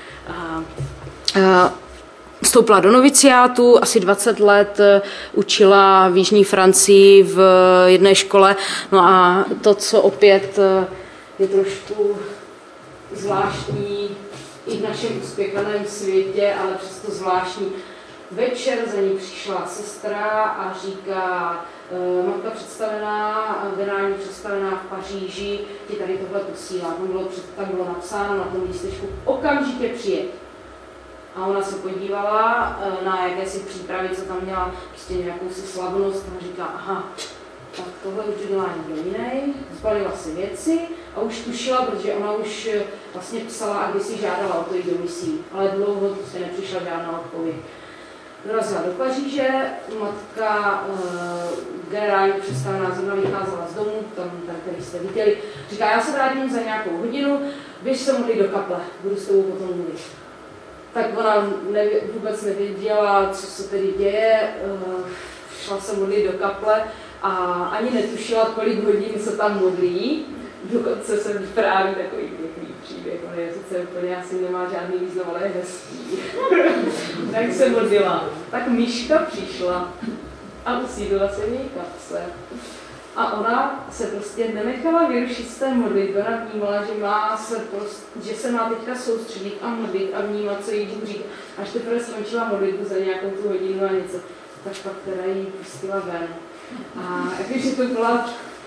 Vstoupila do noviciátu, asi 20 let učila v jižní Francii v jedné škole. No a to, co opět je trošku zvláštní i v našem uspěchaném světě, ale přesto zvláštní. Večer za ní přišla sestra a říká, matka představená, generální představená v Paříži, ti tady tohle posílá. Tam bylo napsáno na tom lístečku, okamžitě přijeď. A ona se podívala na jakési přípravy, co tam měla, prostě nějakou si slavnost a říká, aha, tak tohle už dělá někdo jiný, zbalila si věci a už tušila, protože ona už vlastně psala a kdysi žádala o to jít do misí, ale dlouho prostě nepřišla žádná odpověď. Dorazila do Paříže, matka generální představená zrovna vycházela z domu, tam který jste viděli, říká, já se vrátím za nějakou hodinu, běž se modlit do kaple, budu s tebou potom mluvit. Tak ona vůbec nevěděla, co se tedy děje, šla se modlit do kaple a ani netušila, kolik hodin se tam modlí. Dokonce se vypráví takový pěkný příběh, on je sice úplně asi nemá žádný význam, ale je hezký. Tak se modlila. Tak myška přišla a usídla se v její kapse. A ona se prostě nenechala vyrušit z té modlitby, ona vnímala, že se má teďka soustředit a modlit a vnímat, co jí Bůh říká. Až teprve skončila modlitbu za nějakou tu hodinu a něco, tak pak teda jí pustila ven. A jakože to byla...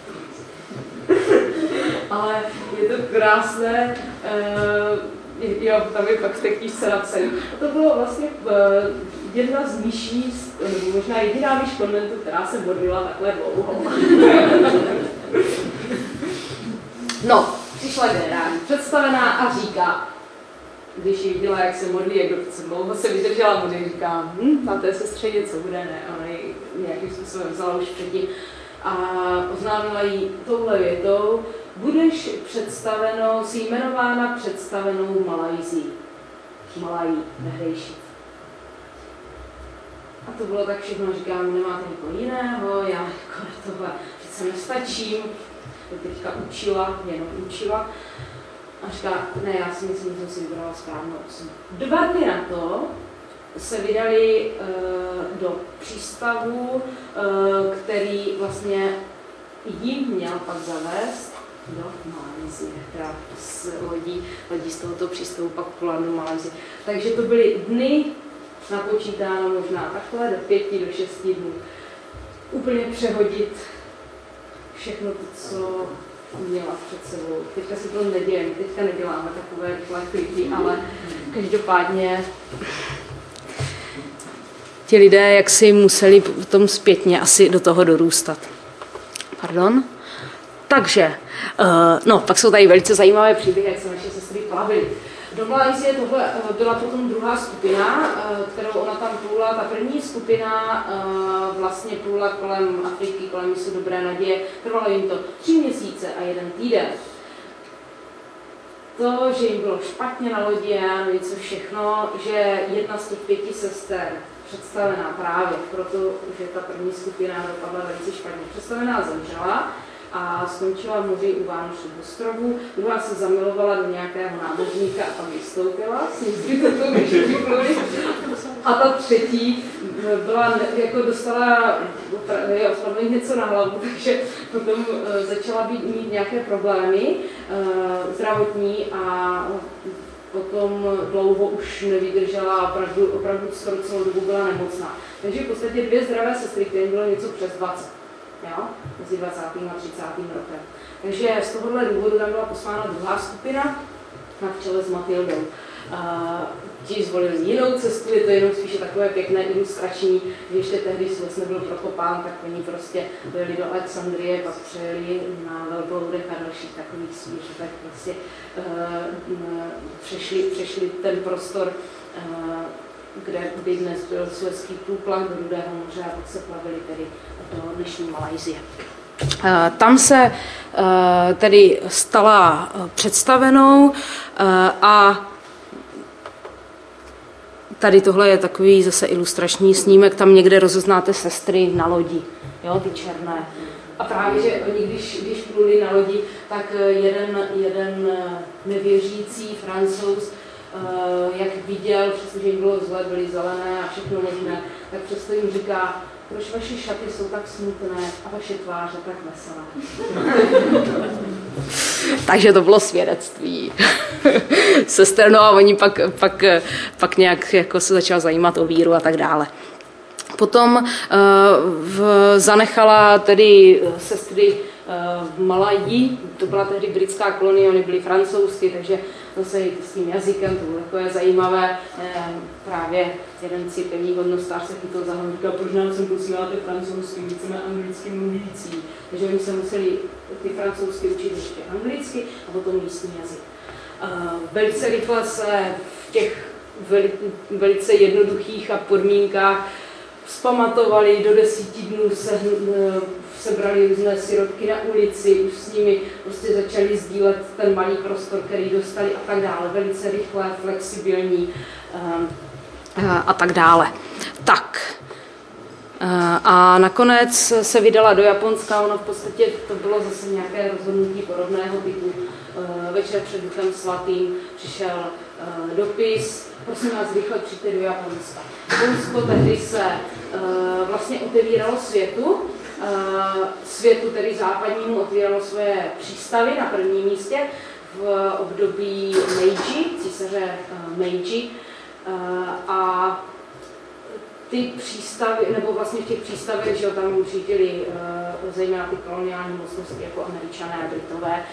Ale je to krásné, jo, tam je pak v té knížce napsaný. A to bylo vlastně jedna z myší, nebo možná jediná myš konventu, která se modlila takhle dlouho. No, přišla generální představená a říká, když ji viděla, jak se modlí, jak dlouho se vydržela modlí, říká, na té sestře něco bude, ne? Ona ji nějakým způsobem vzala už předtím a oznámila jí touhle větou, budeš jmenována představenou Malajzii. Malají, nehrejší. A to bylo tak všechno, říkám, nemáte někoho jiného, já jako tohle přece nestačím. Teďka jenom učila. A říká, ne, já si myslím, že jsem si vybrala správnou osobu. 2 dny na to se vydali do přístavu, který vlastně jim měl pak zavést do Malajsie, která z lodí z tohoto přístavu pak plula do Malajsie. Takže to byly dny napočítáno možná takhle do 5 do 6 dnů. Úplně přehodit všechno to, co měla před sebou. Teďka si to nedějeme, teďka neděláme takové rychlé kliky, ale každopádně ti lidé jak si museli potom zpětně asi do toho dorůstat. Pardon? Takže, pak jsou tady velice zajímavé příběhy, jak se naše sestry plavily. Do Malajsie tohle byla potom druhá skupina, kterou ona tam plula. Ta první skupina vlastně plula kolem Afriky, kolem Mysu Dobré naděje. Trvalo jim to 3 měsíce a 1 týden. To, že jim bylo špatně na lodi a nevím co všechno, že jedna z těch 5 sester představená právě, protože ta první skupina dopadla velice špatně. Představená zemřela a skončila v moři u Vánočních ostrovů. Druhá se zamilovala do nějakého námořníka a tam vystoupila, s ním to vypluli. A ta třetí byla, jako dostala něco na hlavu, takže potom začala mít nějaké problémy zdravotní a potom dlouho už nevydržela, opravdu skoro celou dobu byla nemocná. Takže v podstatě 2 zdravé sestry, které bylo něco přes 20, jo? Mezi 20. a 30. rokem. Takže z tohohle důvodu tam byla poslána druhá skupina na čele s Matildou. Ti zvolili jinou cestu, je to jenom spíše takové pěkné ilustrační, že ještě tehdy Suez nebyl prokopán, tak oni prostě dojeli do Alexandrie, pak přejeli na velbloudech a dalších takových smířovek, prostě přešli ten prostor, kde by dnes byl Suezský průplav do Rudého moře a pak se plavili tedy do dnešní Malajsie. Tam se tedy stala představenou a tady tohle je takový zase ilustrační snímek, tam někde rozeznáte sestry na lodi, jo, ty černé. A právě, že oni, když pluli na lodi, tak jeden nevěřící Francouz, jak viděl, přestože jim bylo zle, byly zelené a všechno možné, tak přesto jim říká, proč vaše šaty jsou tak smutné a vaše tváře tak veselé. Takže to bylo svědectví sester, no a oni pak nějak jako se začal zajímat o víru a tak dále. Potom zanechala tedy sestry v Malaji, to byla tehdy britská kolonie, oni byli francouzsky, takže zase s tím jazykem, to bylo takové zajímavé. Právě jeden církevní hodnostář se chytil za hlavu, říkal, proč nám sem posíláte francouzsky, my jsme anglicky mluvící. Takže oni se museli ty francouzsky učit ještě anglicky a potom místní jazyk. Velice rychle se v těch velice jednoduchých a podmínkách vzpamatovali, do 10 dnů sebrali různé sirotky na ulici, už s nimi prostě začali sdílet ten malý prostor, který dostali a tak dále. Velice rychle, flexibilní a tak dále. Tak. A nakonec se vydala do Japonska, ono v podstatě to bylo zase nějaké rozhodnutí podobného typu. Večer před Duchem svatým přišel dopis, prosím vás, rychle přijďte do Japonska. Japonsko tehdy se vlastně otevíralo světu tedy západnímu otvíralo svoje přístavy na prvním místě v období Meiji, císaře Meiji. A ty přístavy, nebo vlastně v těch přístavech, že tam přijeli zejména ty koloniální mocnosti jako Američané, Britové.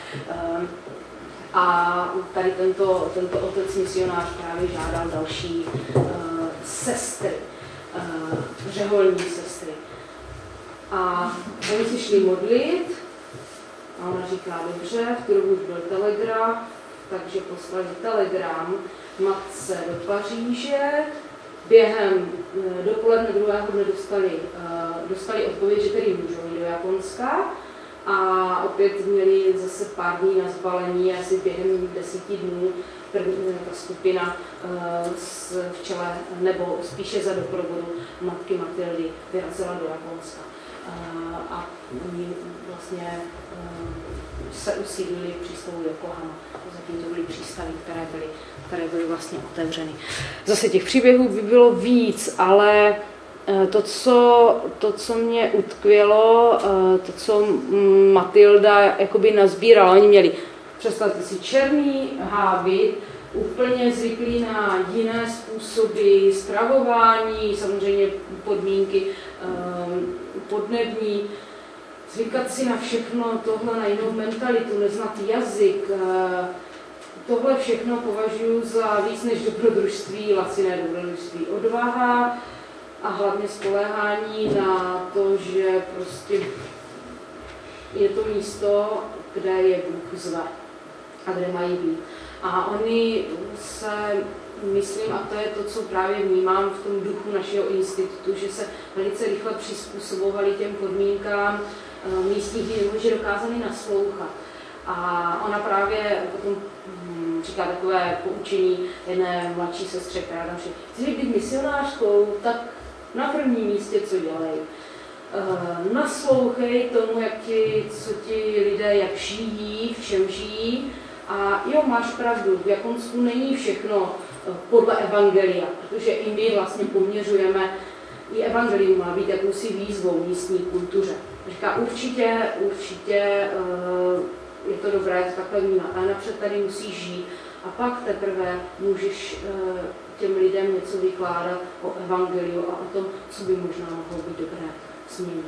A tady tento otec misionář právě žádal další sestry, řeholní sestry. A oni si šli modlit a ona říká, dobře, v tu dobu už byl telegraf, takže poslali telegram matce do Paříže. Během dopoledne druhého dne dostali odpověď, že tedy můžou jít do Japonska. A opět měli zase pár dní na zbalení, asi během 10 dnů ta skupina v čele, nebo spíše za doprovodu matky Matildy vyrazila do Japonska. A oni vlastně se usídlili v přístavu Yokohama. Zatím to byly přístavy, které byly vlastně otevřeny. Zase těch příběhů by bylo víc, ale to, co mě utkvělo, to, co Matilda jakoby nazbírala, oni měli, představte si, černý hábit, úplně zvyklí na jiné způsoby stravování, samozřejmě podmínky podnební, zvykat si na všechno tohle, na jinou mentalitu, neznat jazyk. Tohle všechno považuji za víc než dobrodružství, laciné dobrodružství, odvaha a hlavně spoléhání na to, že prostě je to místo, kde je Bůh zve a kde mají být. A oni se, myslím, a to je to, co právě vnímám v tom duchu našeho institutu, že se velice rychle přizpůsobovali těm podmínkám místních lidí, že dokázali naslouchat. A ona právě potom říká takové poučení jedné mladší sestře, která tam říká, chceš být misionářkou, tak na prvním místě co dělej. Naslouchej tomu, co ti lidé jak žijí, v čem žijí. A jo, máš pravdu, v Japonsku není všechno podle evangelia, protože i my vlastně poměřujeme, i evangelium má být jakousi výzvou místní kultuře. Říká, určitě je to dobré to takhle vnímat, ale napřed tady musíš žít a pak teprve můžeš těm lidem něco vykládat o evangeliu a o tom, co by možná mohlo být dobré změnit.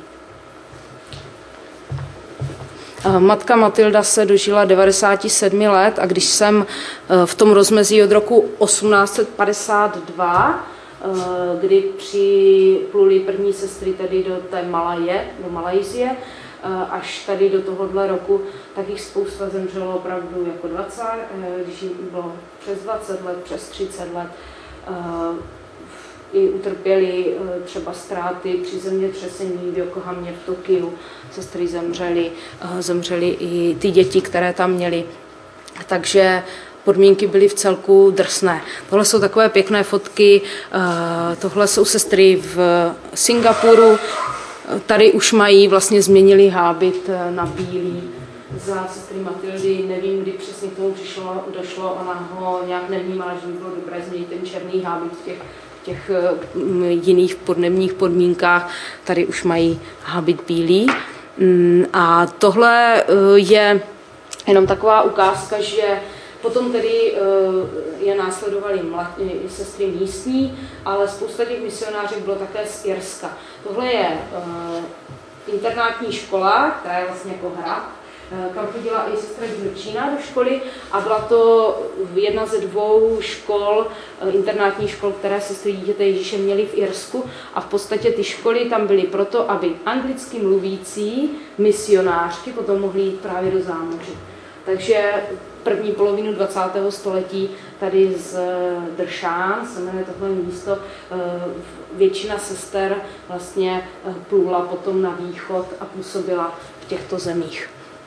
Matka Matilda se dožila 97 let a když jsem v tom rozmezí od roku 1852, kdy připluli první sestry tady do té Malajsie, až tady do tohohle roku, tak jich spousta zemřelo opravdu jako 20, když jim bylo přes 20 let, přes 30 let. i utrpěli třeba ztráty při zemětřesení v Yokohamě, v Tokiu, sestry zemřely i ty děti, které tam měly. Takže podmínky byly v celku drsné. Tohle jsou takové pěkné fotky, tohle jsou sestry v Singapuru, tady už mají, vlastně změnili hábit na bílý. Za sestry Matildy, nevím, kdy přesně k tomu došlo, ona ho nějak nevnímala, že by bylo dobré změnit ten černý hábit v těch jiných podnebních podmínkách. Tady už mají hábit bílý. A tohle je jenom taková ukázka, že potom tedy je následovali sestry místní, ale spousta těch misionářek bylo také z Irska. Tohle je internátní škola, která je vlastně jako hrad, kam chodila i sestra Georgina do školy a byla to jedna ze dvou škol, internátních škol, které sestry dítěte Ježíše měly v Irsku a v podstatě ty školy tam byly proto, aby anglicky mluvící misionářky potom mohly jít právě do zámoří. Takže první polovinu 20. století tady z Dršán, se jmenuje tohle místo, většina sester vlastně plula potom na východ a působila v těchto zemích.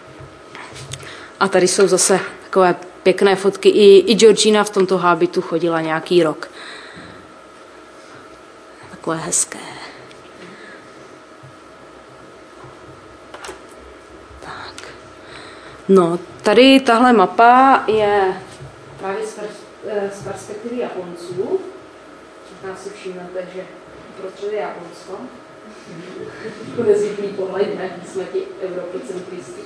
A tady jsou zase takové pěkné fotky. I Georgina v tomto hábitu chodila nějaký rok. Takové hezké. Tak. No, tady tahle mapa je právě z perspektivy Japonců. Možná si všimnete, že uprostřed je Japonsko. Nezvyklý pohled, ne? Jsme ti europocentristi.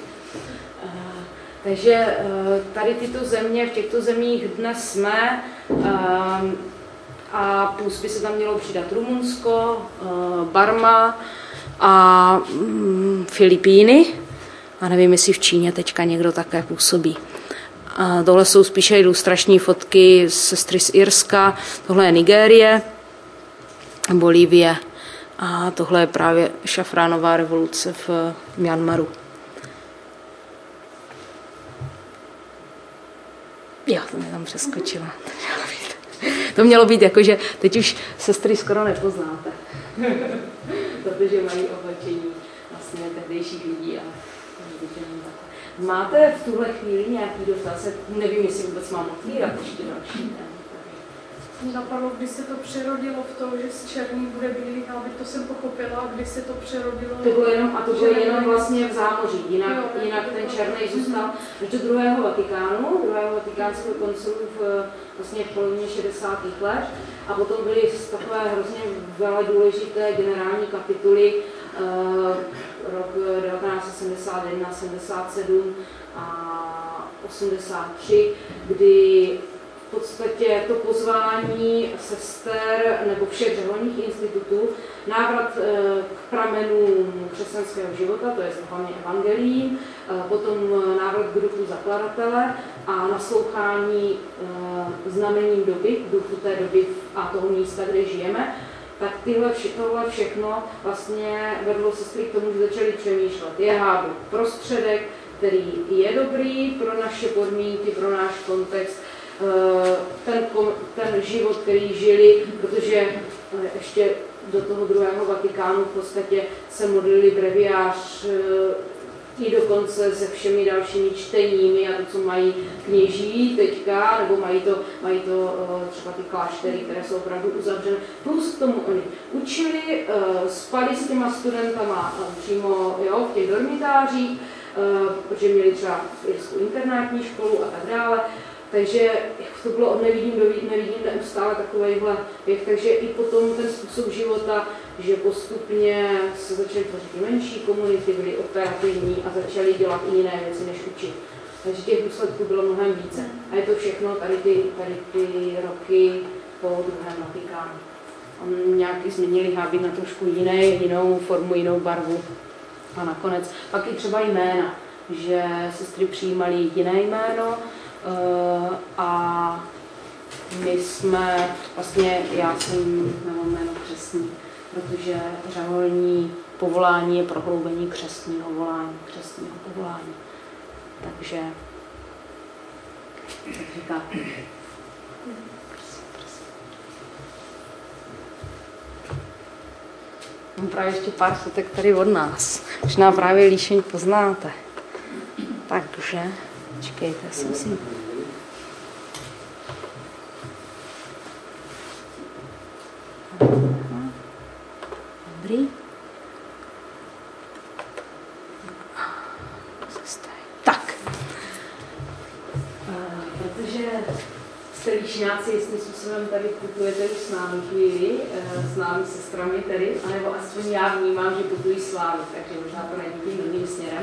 Takže tady tyto země, v těchto zemích dnes jsme a plus by se tam mělo přidat Rumunsko, Barma a Filipíny. A nevím, jestli v Číně teďka někdo také působí. A tohle jsou spíše ilustrační fotky sestry z Irska, tohle je Nigérie, Bolívie a tohle je právě šafránová revoluce v Myanmaru. Jo, to mě tam přeskočila. To mělo být jako, že teď už sestry skoro nepoznáte. Protože mají oblečení vlastně tehdejších lidí a máte v tuhle chvíli nějaký dotaz? Nevím, jestli vůbec mám otvírat ještě další. Mě napadlo, když se to přerodilo v to, že z černý bude bílý hábit, to jsem pochopila, když se to přerodilo. To bylo jenom vlastně v zámoří, jinak ten černý zůstal až do druhého vatikánského koncilu vlastně v polovině 60. let a potom byly takové hrozně velmi důležité generální kapituly rok 1971, 77 a 83, kdy v podstatě to pozvání sester nebo všech řeholních institutů, návrat k pramenům křesťanského života, to je hlavně evangelií, potom návrat k duchu zakladatele a naslouchání znamením doby, duchu té doby a toho místa, kde žijeme, tak tohle všechno vlastně vedlo sestry k tomu, že začali přemýšlet. Je hábit prostředek, který je dobrý pro naše podmínky, pro náš kontext, ten život, který žili, protože ještě do toho druhého Vatikánu v podstatě se modlili breviář i dokonce se všemi dalšími čteními a to, co mají kněží teďka, nebo mají to třeba ty kláštery, které jsou opravdu uzavřené. Plus k tomu oni učili, spali s těma studentama přímo v těch dormitářích, protože měli třeba v Irsku internátní školu a tak dále. Takže to bylo od nevidím do nevidím neustále takovejhle věk, takže i potom ten způsob života, že postupně se začaly tvořit menší komunity, byly operativní a začaly dělat i jiné věci než učit. Takže těch důsledků bylo mnohem více. A je to všechno tady ty roky po druhém Vatikánu. Nějaký změnili hábit na trošku jinou formu, jinou barvu. A nakonec pak i třeba jména, že sestry přijímaly jiné jméno, a my jsme, vlastně já jsem nemám jméno křestní, protože řeholní povolání je prohloubení křestního povolání. Takže tak. Mám právě ještě pár fotek tady od nás. Možná právě Líšeň poznáte. Takže, čekejte, jsem si... Dobrý. Tak. Protože jste Líšňáci, jestli způsobem tady putujete už s námi chvíli, s námi sestrami tedy, anebo aspoň já vnímám, že putují s vámi, takže možná to není tím druhým směrem.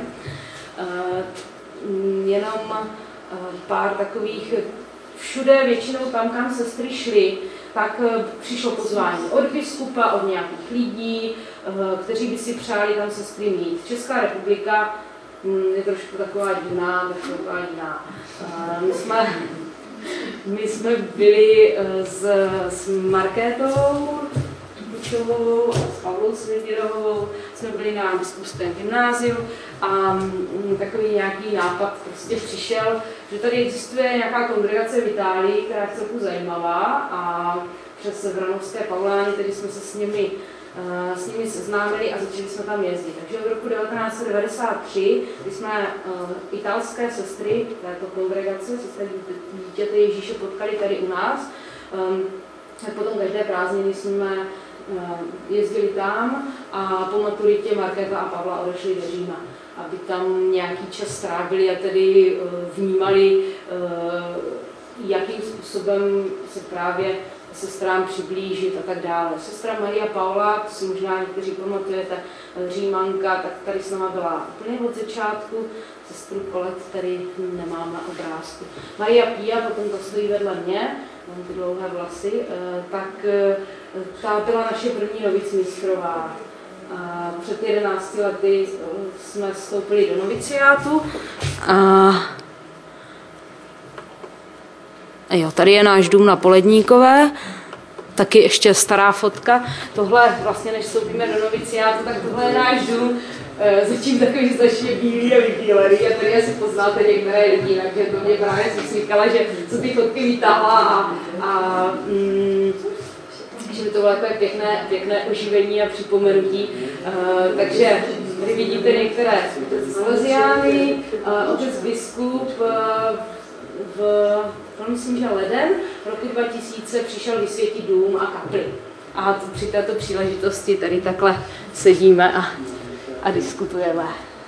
Jenom pár takových, všude většinou tam, kam sestry šly, tak přišlo pozvání od biskupa, od nějakých lidí, kteří by si přáli tam sestry mít. Česká republika je trošku taková divná. My jsme byli s Markétou Kučovou a s Pavlou Svěděrovou, jsme byli na biskupském gymnáziu a takový nějaký nápad prostě přišel, že tady existuje nějaká kongregace v Itálii, která je celku zajímavá a přes Vranovské Paulány, tedy jsme se s nimi seznámili a začali jsme tam jezdit. Takže od roku 1993, kdy jsme italské sestry této kongregace, sestry dítěte Ježíše potkali tady u nás, tak potom každé prázdniny jsme jezdili tam a po maturitě Markéta a Pavla odešli do Říma, aby tam nějaký čas strávili a tedy vnímali, jakým způsobem se právě sestrám přiblížit a tak dále. Sestra Maria Paula, to si možná někteří pamatujete, Římanka, tak tady s náma byla úplně od začátku. Sestru Kolet tady nemám na obrázku. Maria Pia, potom to stojí vedle mě, mám ty dlouhé vlasy, tak ta byla naše první novicmistrová. Před 11 lety jsme vstoupili do noviciátu. Jo, tady je náš dům na Poledníkové, taky ještě stará fotka. Tohle vlastně, než vstoupíme do noviciátu, tak tohle je náš dům. Zatím takový značně bílý a vybílený a tady asi poznáte některé lidi, takže to mě právě říkala, že co ty fotky vytáhla a že by to bylo takové pěkné oživení a připomenutí. Takže tady vidíte některé Salesiány, otec biskup myslím, že leden roku 2000 přišel vysvětit dům a kapli. A při této příležitosti tady takhle sedíme a diskutujeme.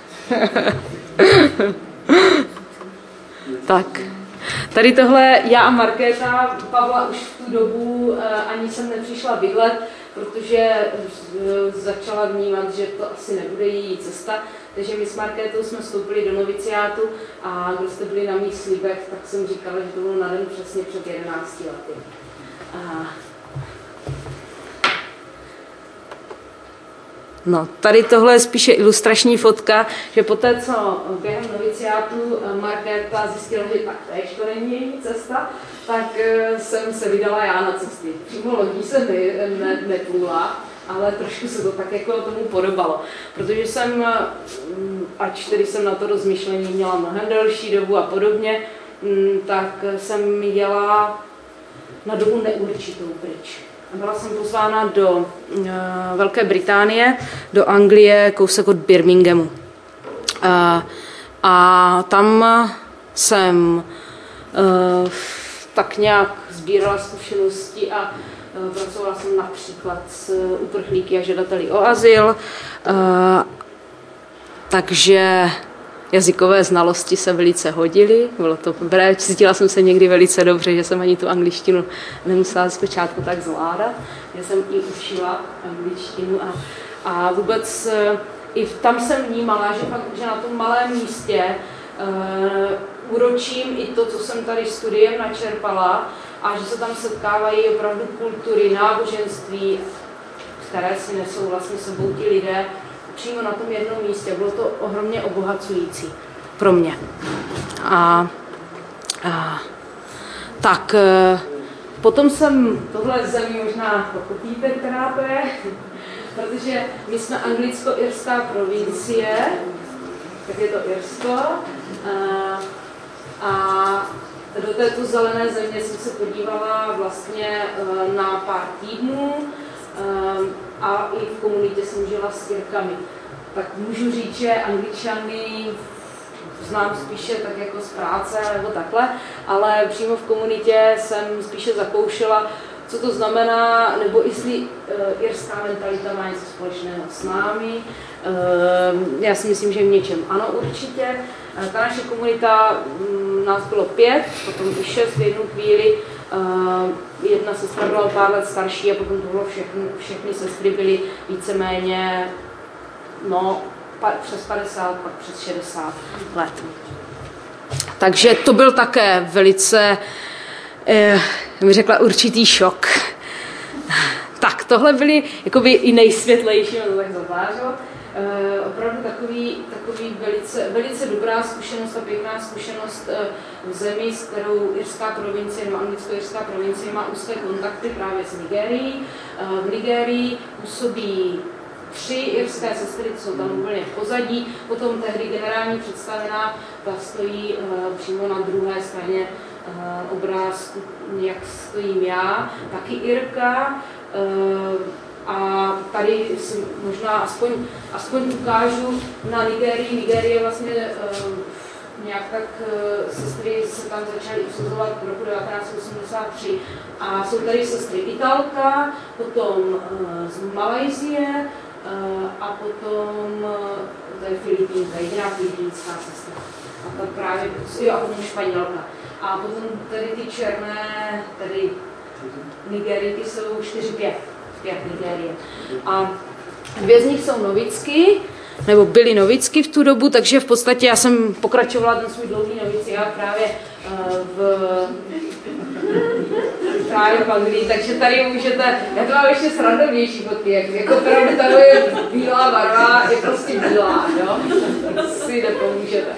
Tak. Tady tohle já a Markéta, Pavla už v tu dobu ani jsem nepřišla bydlet, protože začala vnímat, že to asi nebude její cesta. Takže my s Markétou jsme vstoupili do noviciátu a kdo jste byli na mých slibech, tak jsem říkala, že to bylo na den přesně před 11 lety. No, tady tohle je spíše ilustrační fotka, že poté, co během noviciátu Markéta zjistila, že tak to není její cesta, tak jsem se vydala já na cesty. Přímo lodí se neplula, ale trošku se to tak jako tomu podobalo. Protože jsem, ač tedy jsem na to rozmyšlení měla mnohem delší dobu a podobně, tak jsem jela na dobu neurčitou pryč. Byla jsem pozvána do Velké Británie, do Anglie, kousek od Birminghamu. A tam jsem tak nějak sbírala zkušenosti a pracovala jsem například s uprchlíky a žadateli o azyl. Takže jazykové znalosti se velice hodily, bylo to dobré, cítila jsem se někdy velice dobře, že jsem ani tu angličtinu nemusela zpočátku tak zvládat, že jsem i učila angličtinu a vůbec i tam jsem vnímala, že na tom malém místě úročím i to, co jsem tady studiem načerpala a že se tam setkávají opravdu kultury, náboženství, které si nesou vlastně sebou ti lidé, přímo na tom jednom místě. Bylo to ohromně obohacující pro mě. Tak, potom jsem tohle zemí možná pochopíte, která to je, protože my jsme anglicko-irská provincie, tak je to Irsko. A do této zelené země jsem se podívala vlastně na pár týdnů. A i v komunitě jsem soužila s Irkami. Tak můžu říct, že Angličany znám spíše tak jako z práce nebo takhle, ale přímo v komunitě jsem spíše zakoušela, co to znamená, nebo jestli irská mentalita má něco společného s námi. Já si myslím, že v něčem ano, určitě. Ta naše komunita, nás bylo 5, potom i 6 v jednu chvíli. Jedna sestra byla o pár let starší a potom to bylo všechny sestry byly víceméně přes 50, pak přes 60 let. Takže to byl také velice, bych řekla, určitý šok. Tak, tohle byly jakoby i nejsvětlejší, to tak zavážilo. Opravdu takový velice dobrá zkušenost a pěkná zkušenost v zemi, s kterou irská provincie nebo anglicko-irská provincie má úzké kontakty právě s Nigérií. V Nigérii působí 3 irské sestry, jsou tam úplně v pozadí, potom tehdy generální představená, ta stojí přímo na druhé straně obrázku, jak stojím já, taky Irka. A tady si možná aspoň ukážu na Nigérii. Nigérie vlastně nějak tak sestry se tam začaly usazovat v roku 1983. A jsou tady sestry Italka, potom z Malajsie a potom to je Filipínka, jediná filipínská sestra. A ta právě, a potom Španělka. A potom tady ty černé, tady Nigerijky jsou 4-5 Nigérie. A 2 z nich jsou novicky, nebo byly novicky v tu dobu, takže v podstatě já jsem pokračovala ten svůj dlouhý noviciát právě v Anglii, takže tady můžete, já to mám ještě srandovnější fotky, jako opravdu tady je bílá barva, je prostě bílá, jo, si nepomůžete.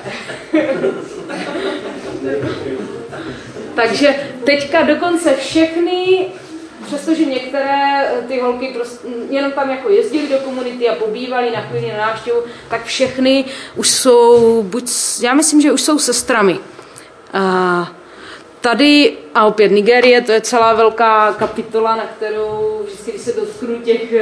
Takže teďka dokonce všechny, přestože některé ty holky prostě jenom tam jako jezdily do komunity a pobývaly na chvíli na návštěvu, tak všechny už jsou, já myslím, že už jsou sestrami. Tady, a opět Nigérie, to je celá velká kapitola, na kterou vždycky, když se dotknu těch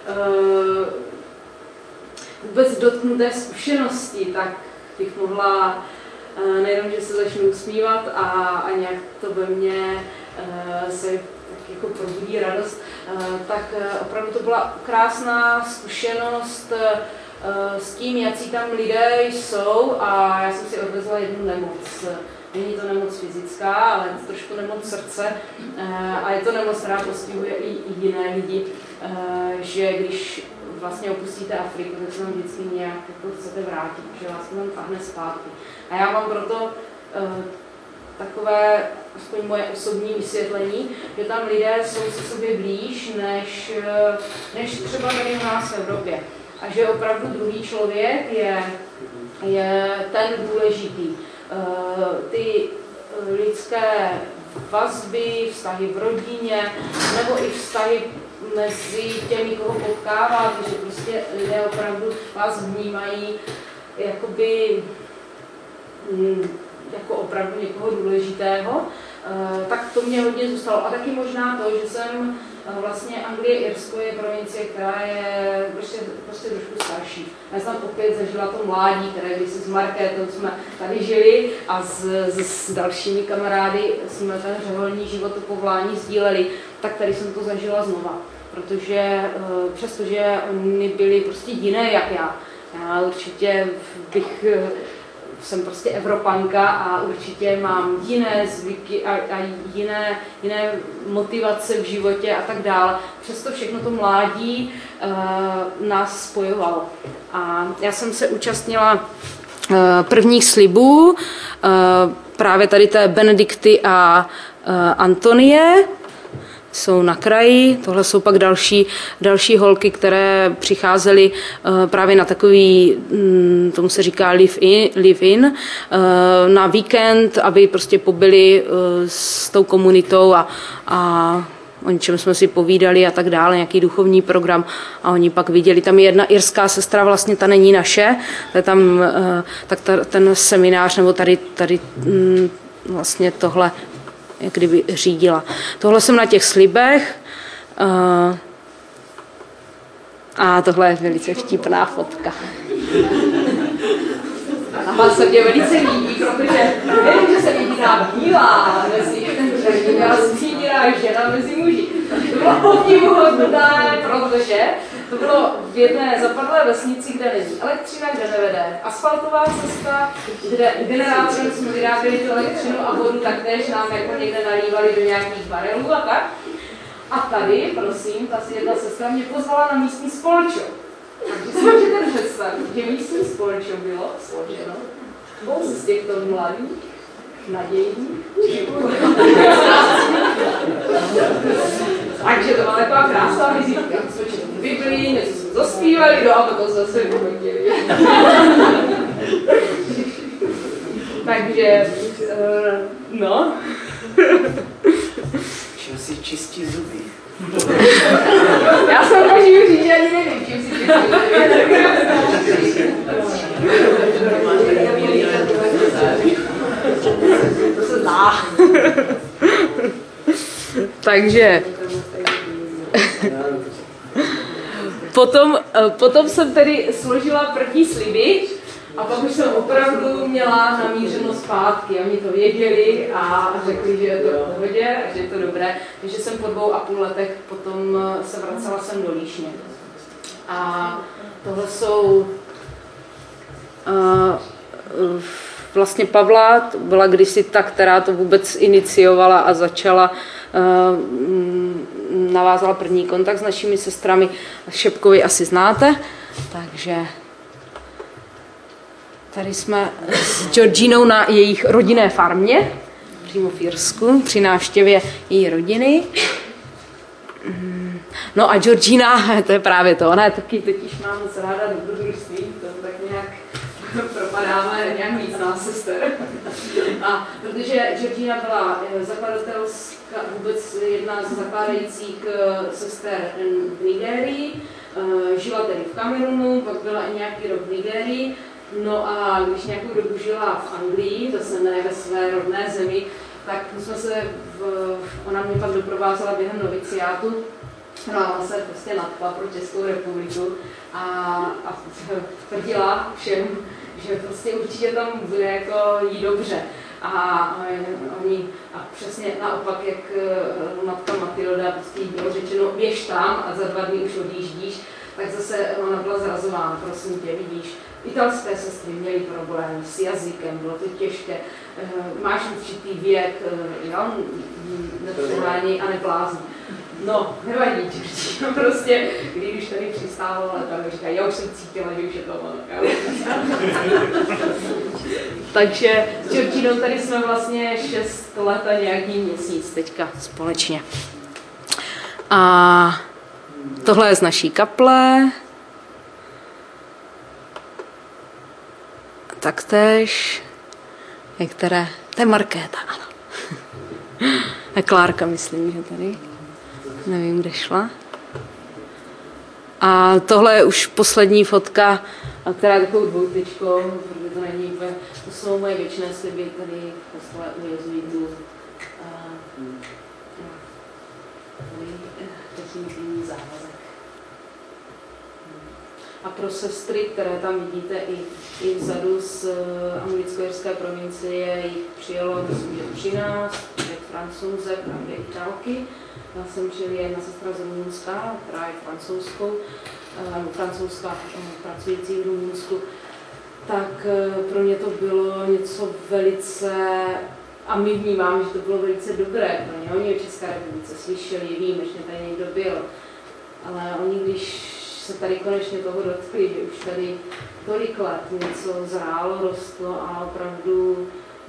vůbec dotknuté zkušenosti, tak bych mohla nejenom, že se začnu usmívat a nějak to ve mně se jako probudí radost, tak opravdu to byla krásná zkušenost s tím, jaký tam lidé jsou, a já jsem si odvezla jednu nemoc. Není to nemoc fyzická, ale trošku nemoc srdce, a je to nemoc, která postihuje i jiné lidi, že když vlastně opustíte Afriku, tak se vám vždycky nějak jako chcete vrátit, že vás to tam tahne zpátky. A já mám proto takové, aspoň moje osobní vysvětlení, že tam lidé jsou se sobě blíž, než třeba tady u nás v Evropě. A že opravdu druhý člověk je ten důležitý. Ty lidské vazby, vztahy v rodině, nebo i vztahy mezi těmi, koho potkáváte, že prostě lidé opravdu vás vnímají jakoby jako opravdu někoho důležitého, tak to mě hodně zůstalo. A taky možná to, že jsem vlastně Anglie-Irsko je provincie, která je prostě trošku starší. Já jsem opět zažila to mládí, které když se s Markétou jsme tady žili a s dalšími kamarády jsme ten řeholní život a povolání sdíleli, tak tady jsem to zažila znova. Protože přestože oni byli prostě jiné jak já určitě jsem prostě Evropanka a určitě mám jiné zvyky a jiné motivace v životě a tak dále. Přesto všechno to mládí nás spojovalo. A já jsem se účastnila prvních slibů, právě tady té Benedikty a Antonie, jsou na kraji, tohle jsou pak další holky, které přicházely právě na takový, tomu se říká live-in, na víkend, aby prostě pobyli s tou komunitou a o něčem jsme si povídali a tak dále, nějaký duchovní program, a oni pak viděli, tam je jedna irská sestra, vlastně ta není naše, tam, tak ten seminář, nebo tady vlastně tohle jak kdyby řídila. Tohle jsem na těch slibech. A tohle je velice vtipná fotka. A vás se mě velice líbí, protože nevím, že se vybírá bílá mezi žena mezi muži. To bylo obdivuhodné, protože to bylo v jedné zapadlé vesnici, kde není elektřina, kde nevede asfaltová cesta, kde generátorem jsme vyráběli tu elektřinu a vodu taktéž nám jako někde nalívali do nějakých barelů a tak. A tady, prosím, ta si jedna sestra mě pozvala na místní spolčo. Takže si můžete představit, že místní spolčo bylo složeno z těchto mladých, nadějných. Takže to byla taková krásná vizitka. Jsme četli Biblii, něco jsme zaspívali, no a potom zase vyhodili. Takže, no. Čím si čistí zuby? Já se můžu říct, že ani nevím, čím si čistí zuby. To se dá. Takže potom jsem tedy složila první sliby a pak už jsem opravdu měla namířeno zpátky. Oni to věděli a řekli, že je to v pohodě a že je to dobré. Takže jsem po 2,5 letech potom se vracela sem do Líšně. A tohle jsou vlastně Pavla, to byla kdysi ta, která to vůbec iniciovala a začala, navázala první kontakt s našimi sestrami. Šepkovi asi znáte, takže tady jsme s Georginou na jejich rodinné farmě, přímo v Jirsku, při návštěvě její rodiny. No a Georgina, to je právě to, ona je taky totiž má moc ráda dobrodružství, to tak nějak propadáme nějak víc nás sester. A protože Georgina byla zakladatelská, vůbec jedna z zakládajících sester v Nigérii, žila tedy v Kamerunu, pak byla i nějaký rok v Nigérii, no a když nějakou dobu žila v Anglii, zase ne ve své rodné zemi, tak jsme se ona mě pak doprovázela během noviciátu. No a ona se prostě nadchla pro Českou republiku a tvrdila všem, že prostě určitě tam bude jako jí dobře. A přesně naopak, jak matka Matilda, prostě jí bylo řečeno, běž tam a za 2 dny už odjíždíš, tak zase ona byla zrazována, prosím tě, vidíš, italské sestry měly problém s jazykem, bylo to těžké, máš určitý věk, nepřehání a neblázní. No, nevadí, no prostě, když už tady přistávalo letadlo, říkají, já už jsem cítila, že už je to ono. Takže s Georginou tady jsme vlastně 6 let a nějaký měsíc teďka společně. A tohle je z naší kaple. Taktéž. Některé, to je Markéta, ano. A Klárka, myslím, že tady. Nevím, kde šla. A tohle je už poslední fotka, která je takovou dvoutečkou, protože to není úplně, to jsou moje věčné sliby tady v kostele u jezuitů. Definitivní závazek. A pro sestry, které tam vidíte i vzadu z anglicko-jirské provincie, jich přijelo, myslím, že 13, 5 Francouzek a 2 Italky. Já jsem přijeli jedna sestra z Rumunska, která je francouzská pracující v Rumunsku. Tak pro mě to bylo něco velice, a my vnímáme, že to bylo velice dobré pro ně. Oni o České republice slyšeli, vím, že tady někdo byl, ale oni, když se tady konečně toho dotkli, že už tady tolik let něco zrálo, rostlo a opravdu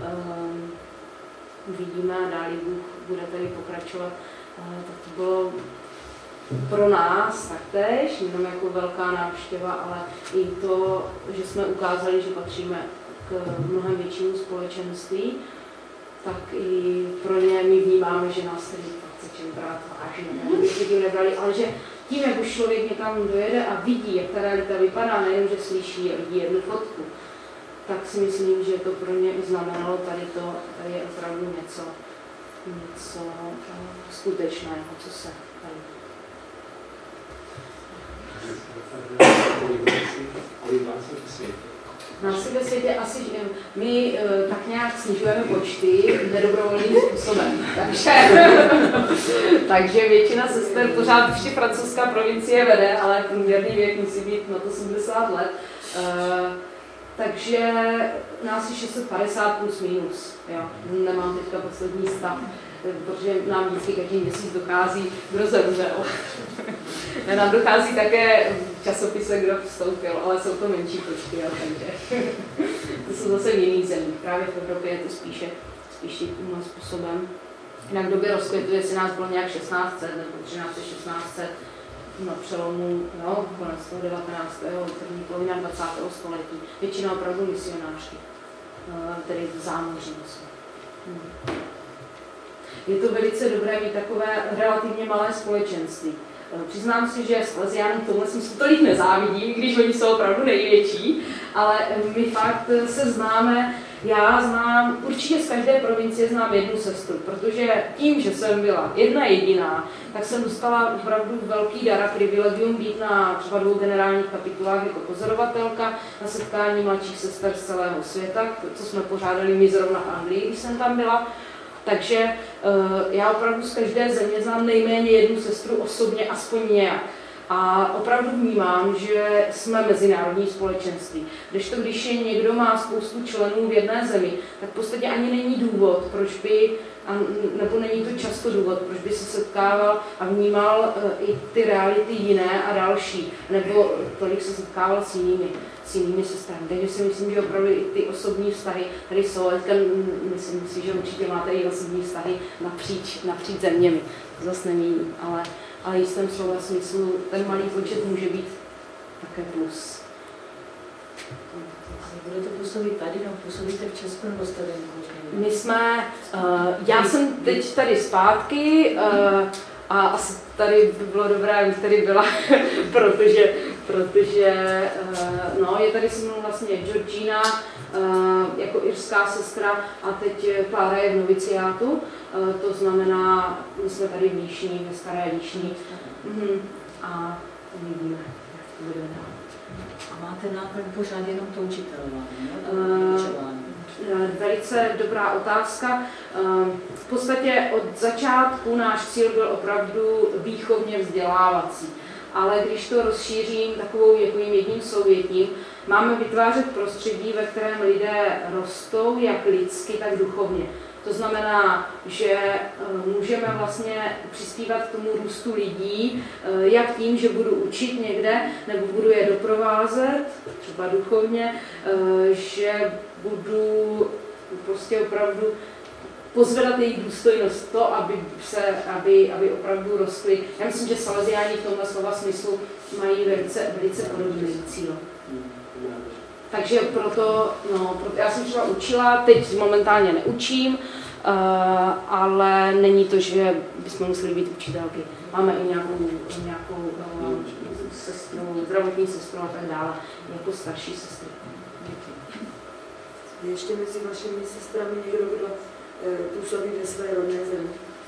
vidíme a dálí Bůh bude tady pokračovat, tak to bylo pro nás taktéž, jenom jako velká návštěva, ale i to, že jsme ukázali, že patříme k mnohem většímu společenství, tak i pro ně my vnímáme, že nás tady chce brát vážně, ale že tím, jak už člověk někam dojede a vidí, jak ta realita vypadá, nejen, že slyší a vidí jednu fotku, tak si myslím, že to pro ně znamenalo tady je opravdu něco skutečného, co se tady. kolik vás je ve světě? Nás ve světě asi, my tak nějak snižujeme počty nedobrovolným způsobem. Takže většina sester pořád ještě francouzská provincie vede, ale průměrný věk musí být na to 70 let. Takže nás je 650 plus minus. Jo. Nemám teďka poslední stav, protože nám vždycky každý měsíc dochází, kdo zemřel. Nám dochází také v časopise, kdo vstoupil, ale jsou to menší počty, takže to jsou zase v jiných zemích. Právě v Evropě je to spíše tímhle způsobem. Jinak v době rozkvětu, jestli nás bylo nějak 1600 nebo 1300-1600, na přelomu, konec toho 19. první polovina 20. století. Většina opravdu misionářky, tedy v zámoří. Je to velice dobré mít takové relativně malé společenství. Přiznám si, že Salesiánům v tomhle smyslu tolik nezávidím, když oni jsou opravdu největší, ale my fakt se známe. Já znám, určitě z každé provincie znám jednu sestru, protože tím, že jsem byla jedna jediná, tak jsem dostala opravdu velký dar a privilegium být na třeba 2 generálních kapitulách jako pozorovatelka, na setkání mladších sester z celého světa, co jsme pořádali my zrovna v Anglii, když jsem tam byla. Takže já opravdu z každé země znám nejméně jednu sestru osobně, aspoň nějak. A opravdu vnímám, že jsme mezinárodní společenství. Když někdo má spoustu členů v jedné zemi, tak v podstatě ani není důvod, proč by, nebo není to často důvod, proč by se setkával a vnímal i ty reality jiné a další, nebo tolik se setkával s jinými sestrami. Takže si myslím, že opravdu i ty osobní vztahy tady jsou. Myslím si, že určitě máte i osobní vztahy napříč zeměmi. To zase není, ale v jistém slova smyslu ten malý počet může být také plus. Budete působit tady, nebo působíte v Česku, nebo jste tady? My jsme, já jsem teď tady zpátky a asi tady by bylo dobré, abych tady byla, protože je tady se mnou vlastně Georgina jako irská sestra a teď Klára je v noviciátu, to znamená, my jsme tady v Líšni, ve Staré Líšni a uvidíme, jak to bude dál. A máte náplň pořád jenom to učitelování, Velice dobrá otázka. V podstatě od začátku náš cíl byl opravdu výchovně vzdělávací. Ale když to rozšířím takovým jedním souvětím, máme vytvářet prostředí, ve kterém lidé rostou jak lidsky, tak duchovně. To znamená, že můžeme vlastně přispívat k tomu růstu lidí, jak tím, že budu učit někde, nebo budu je doprovázet, třeba duchovně, že budu prostě opravdu pozvedat jejich důstojnost, to, aby opravdu rostly. Já myslím, že Salesiáni v tomhle slova smyslu mají velice podobný cíl. Takže proto já jsem třeba učila, teď momentálně neučím, ale není to, že bychom museli být učitelky. Máme i nějakou sestru, zdravotní sestru a tak dále, jako starší sestry. Ještě mezi vašimi sestrami někdo, kdo působí ve své rodné zemi?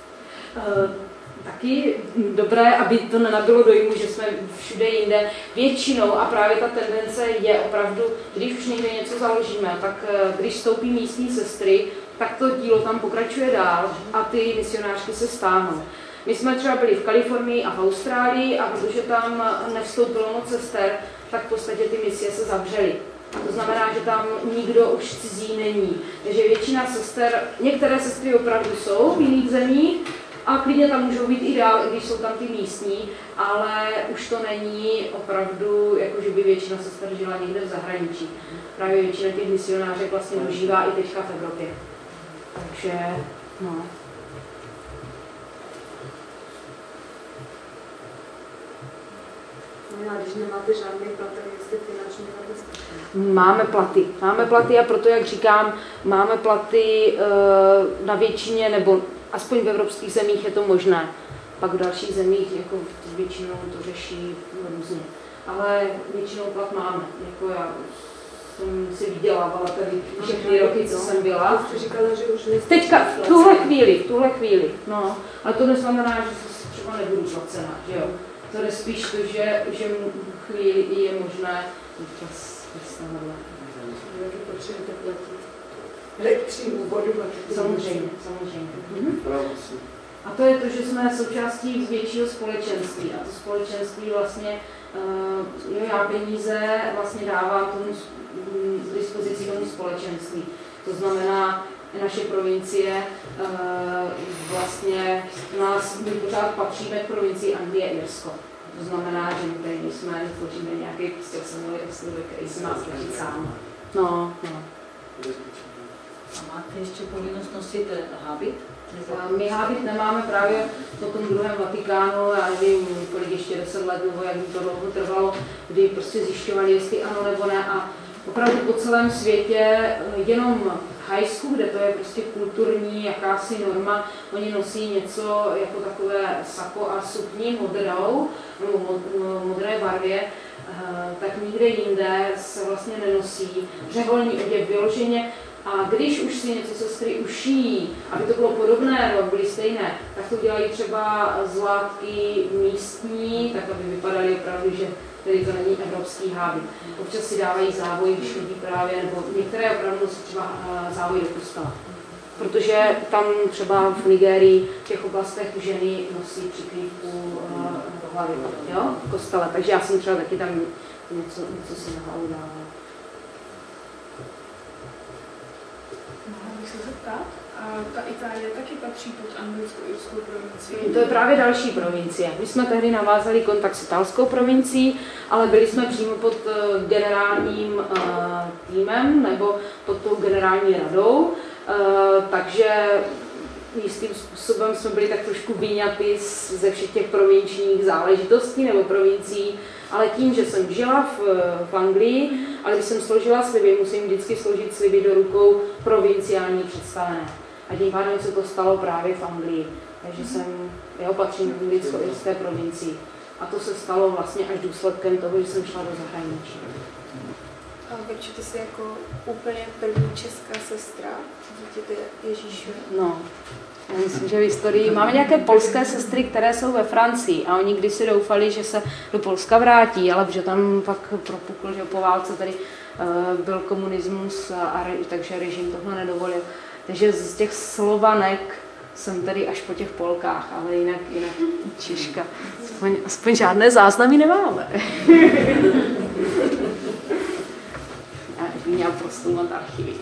Taky dobré, aby to nenabilo dojmu, že jsme všude jinde. Většinou, a právě ta tendence je opravdu, když už někde něco založíme, tak když vstoupí místní sestry, tak to dílo tam pokračuje dál a ty misionářky se stáhnou. My jsme třeba byli v Kalifornii a v Austrálii a protože tam nevstoupilo moc sester, tak v podstatě ty misie se zavřely. To znamená, že tam nikdo už cizí není. Takže většina sester, některé sestry opravdu jsou v jiných zemích a klidně tam můžou být i dál, i když jsou tam ty místní, ale už to není opravdu, jako že by většina sester žila někde v zahraničí. Právě většina těch misionářek vlastně dožívá i teďka v Evropě. Takže, A když nemáte žádný plat, tak jste finančně zabezpečení? Máme platy a proto, jak říkám, máme platy na většině, nebo aspoň v evropských zemích je to možné. Pak v dalších zemích jako většinou to řeší různě. Ale většinou plat máme. Jako já jsem si vydělávala tady všechny roky, co jsem byla. Jste říkala, že už nejste teďka, v tuhle chvíli. No, ale to neznamená, že třeba nebudu placena, že jo. To je spíš to, že chvíli je možné čas vystavovat. Jak potřebujete platit elektřinu, vodu. Samozřejmě. A to je to, že jsme součástí většího společenství. A to společenství vlastně, já peníze vlastně dávám tomu k dispozici tomu společenství. To znamená, naše provincie, vlastně my pořád patříme k provincii Anglie a Irsko. To znamená, že my tady netvoříme nějaký prostě osamělý ostrůvek, který se má ztratit sám. No. A máte ještě povinnost nosit hábit? My hábit nemáme právě po tom druhém Vatikánu, já nevím, kolik ještě 10 let, nebo jak to dlouho trvalo, kdy prostě zjišťovali, jestli ano nebo ne. A opravdu po celém světě, jenom v Thajsku, kde to je prostě kulturní jakási norma, oni nosí něco jako takové sako a sukni modrou, nebo modré barvě, tak nikde jinde se vlastně nenosí řeholní oděv vyloženě. A když už si něco sestry ušijí, aby to bylo podobné, nebo byly stejné, tak to dělají třeba z látky místní, tak aby vypadaly opravdu, že tedy to není evropský hábit. Občas si dávají závoj, když chodí právě, nebo některé opravdu nosí třeba závoj do kostela. Protože tam třeba v Nigérii, v těch oblastech ženy nosí přikrývku do hlavy, jo, v kostele. Takže já jsem třeba taky tam něco si na hlavu dávala. Mohla bych se zeptat, a ta Itálie taky patří pod anglicko-irskou provincii? To je právě další provincie. My jsme tehdy navázali kontakt s italskou provincií, ale byli jsme přímo pod generálním týmem nebo pod tou generální radou, takže jistým způsobem jsme byli tak trošku vyňaty ze všech těch provinčních záležitostí nebo provincií, ale tím, že jsem žila v Anglii, ale když jsem složila sliby, musím vždycky složit sliby do rukou provinciální představené. A tím pádem se to stalo právě v Anglii. Takže patřím k anglicko-irské provincii. A to se stalo vlastně až důsledkem toho, že jsem šla do zahraničí. A určitě jsi jako úplně první česká sestra dítěte Ježíše. No, já myslím, že v historii máme nějaké polské sestry, které jsou ve Francii a oni kdysi doufali, že se do Polska vrátí, ale že tam pak propukl, že po válce tady byl komunismus, takže režim tohle nedovolil. Takže z těch Slovanek jsem tady až po těch Polkách, ale jinak Češka. Aspoň žádné záznamy nemáme. Já bych měl prostoumat archivy.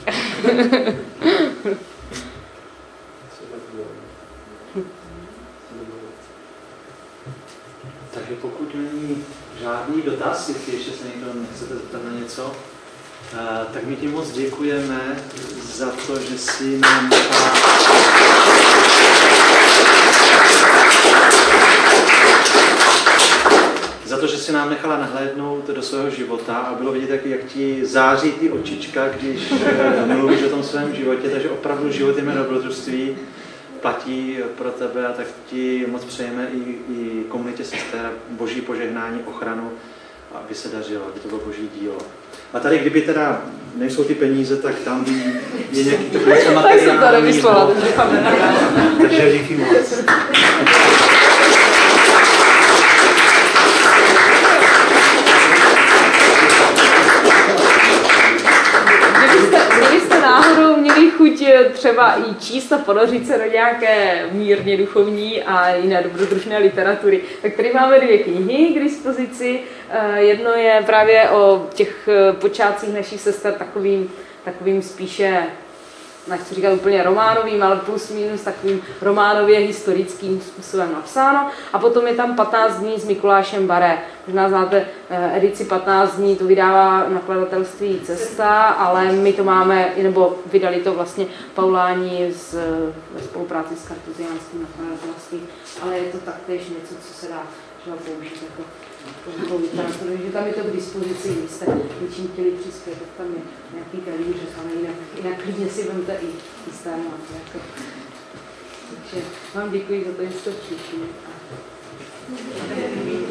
Takže pokud není žádný dotaz, jestli ještě se někdo nechcete zeptat na něco, tak my ti moc děkujeme za to, že jsi nám nechala nahlédnout do svého života a bylo vidět, jak ti září ty očička, když mluvíš o tom svém životě, takže opravdu život je dobrodružství, platí pro tebe a tak ti moc přejeme i komunitě sester boží požehnání, ochranu, aby se dařilo, aby to bylo boží dílo. A tady, kdyby teda nejsou ty peníze, tak tam je nějaký takový materiál. Tak jsem to nevyslela, takže díky moc. Kdybyste náhodou měli chuť třeba i číst a ponořit se do nějaké mírně duchovní a jiné dobrodružné literatury, tak tady máme 2 knihy k dispozici. Jedno je právě o těch počátcích našich sester takovým spíše, nechci říkat úplně románovým, ale plus minus takovým románově historickým způsobem napsáno. A potom je tam 15 dní s Mikulášem Baré. Možná znáte edici 15 dní, to vydává nakladatelství Cesta, ale my to máme, nebo vydali to vlastně Pauláni ve spolupráci s kartuziánským nakladatelstvím, ale je to taktéž něco, co se dá použít jako literaturu, že tam je to k dispozici, když jste něčím chtěli přispět, tak tam je nějaký talíř, ale jinak klidně si vemte i téma. Jako. Takže vám děkuji za to, že jste přišli.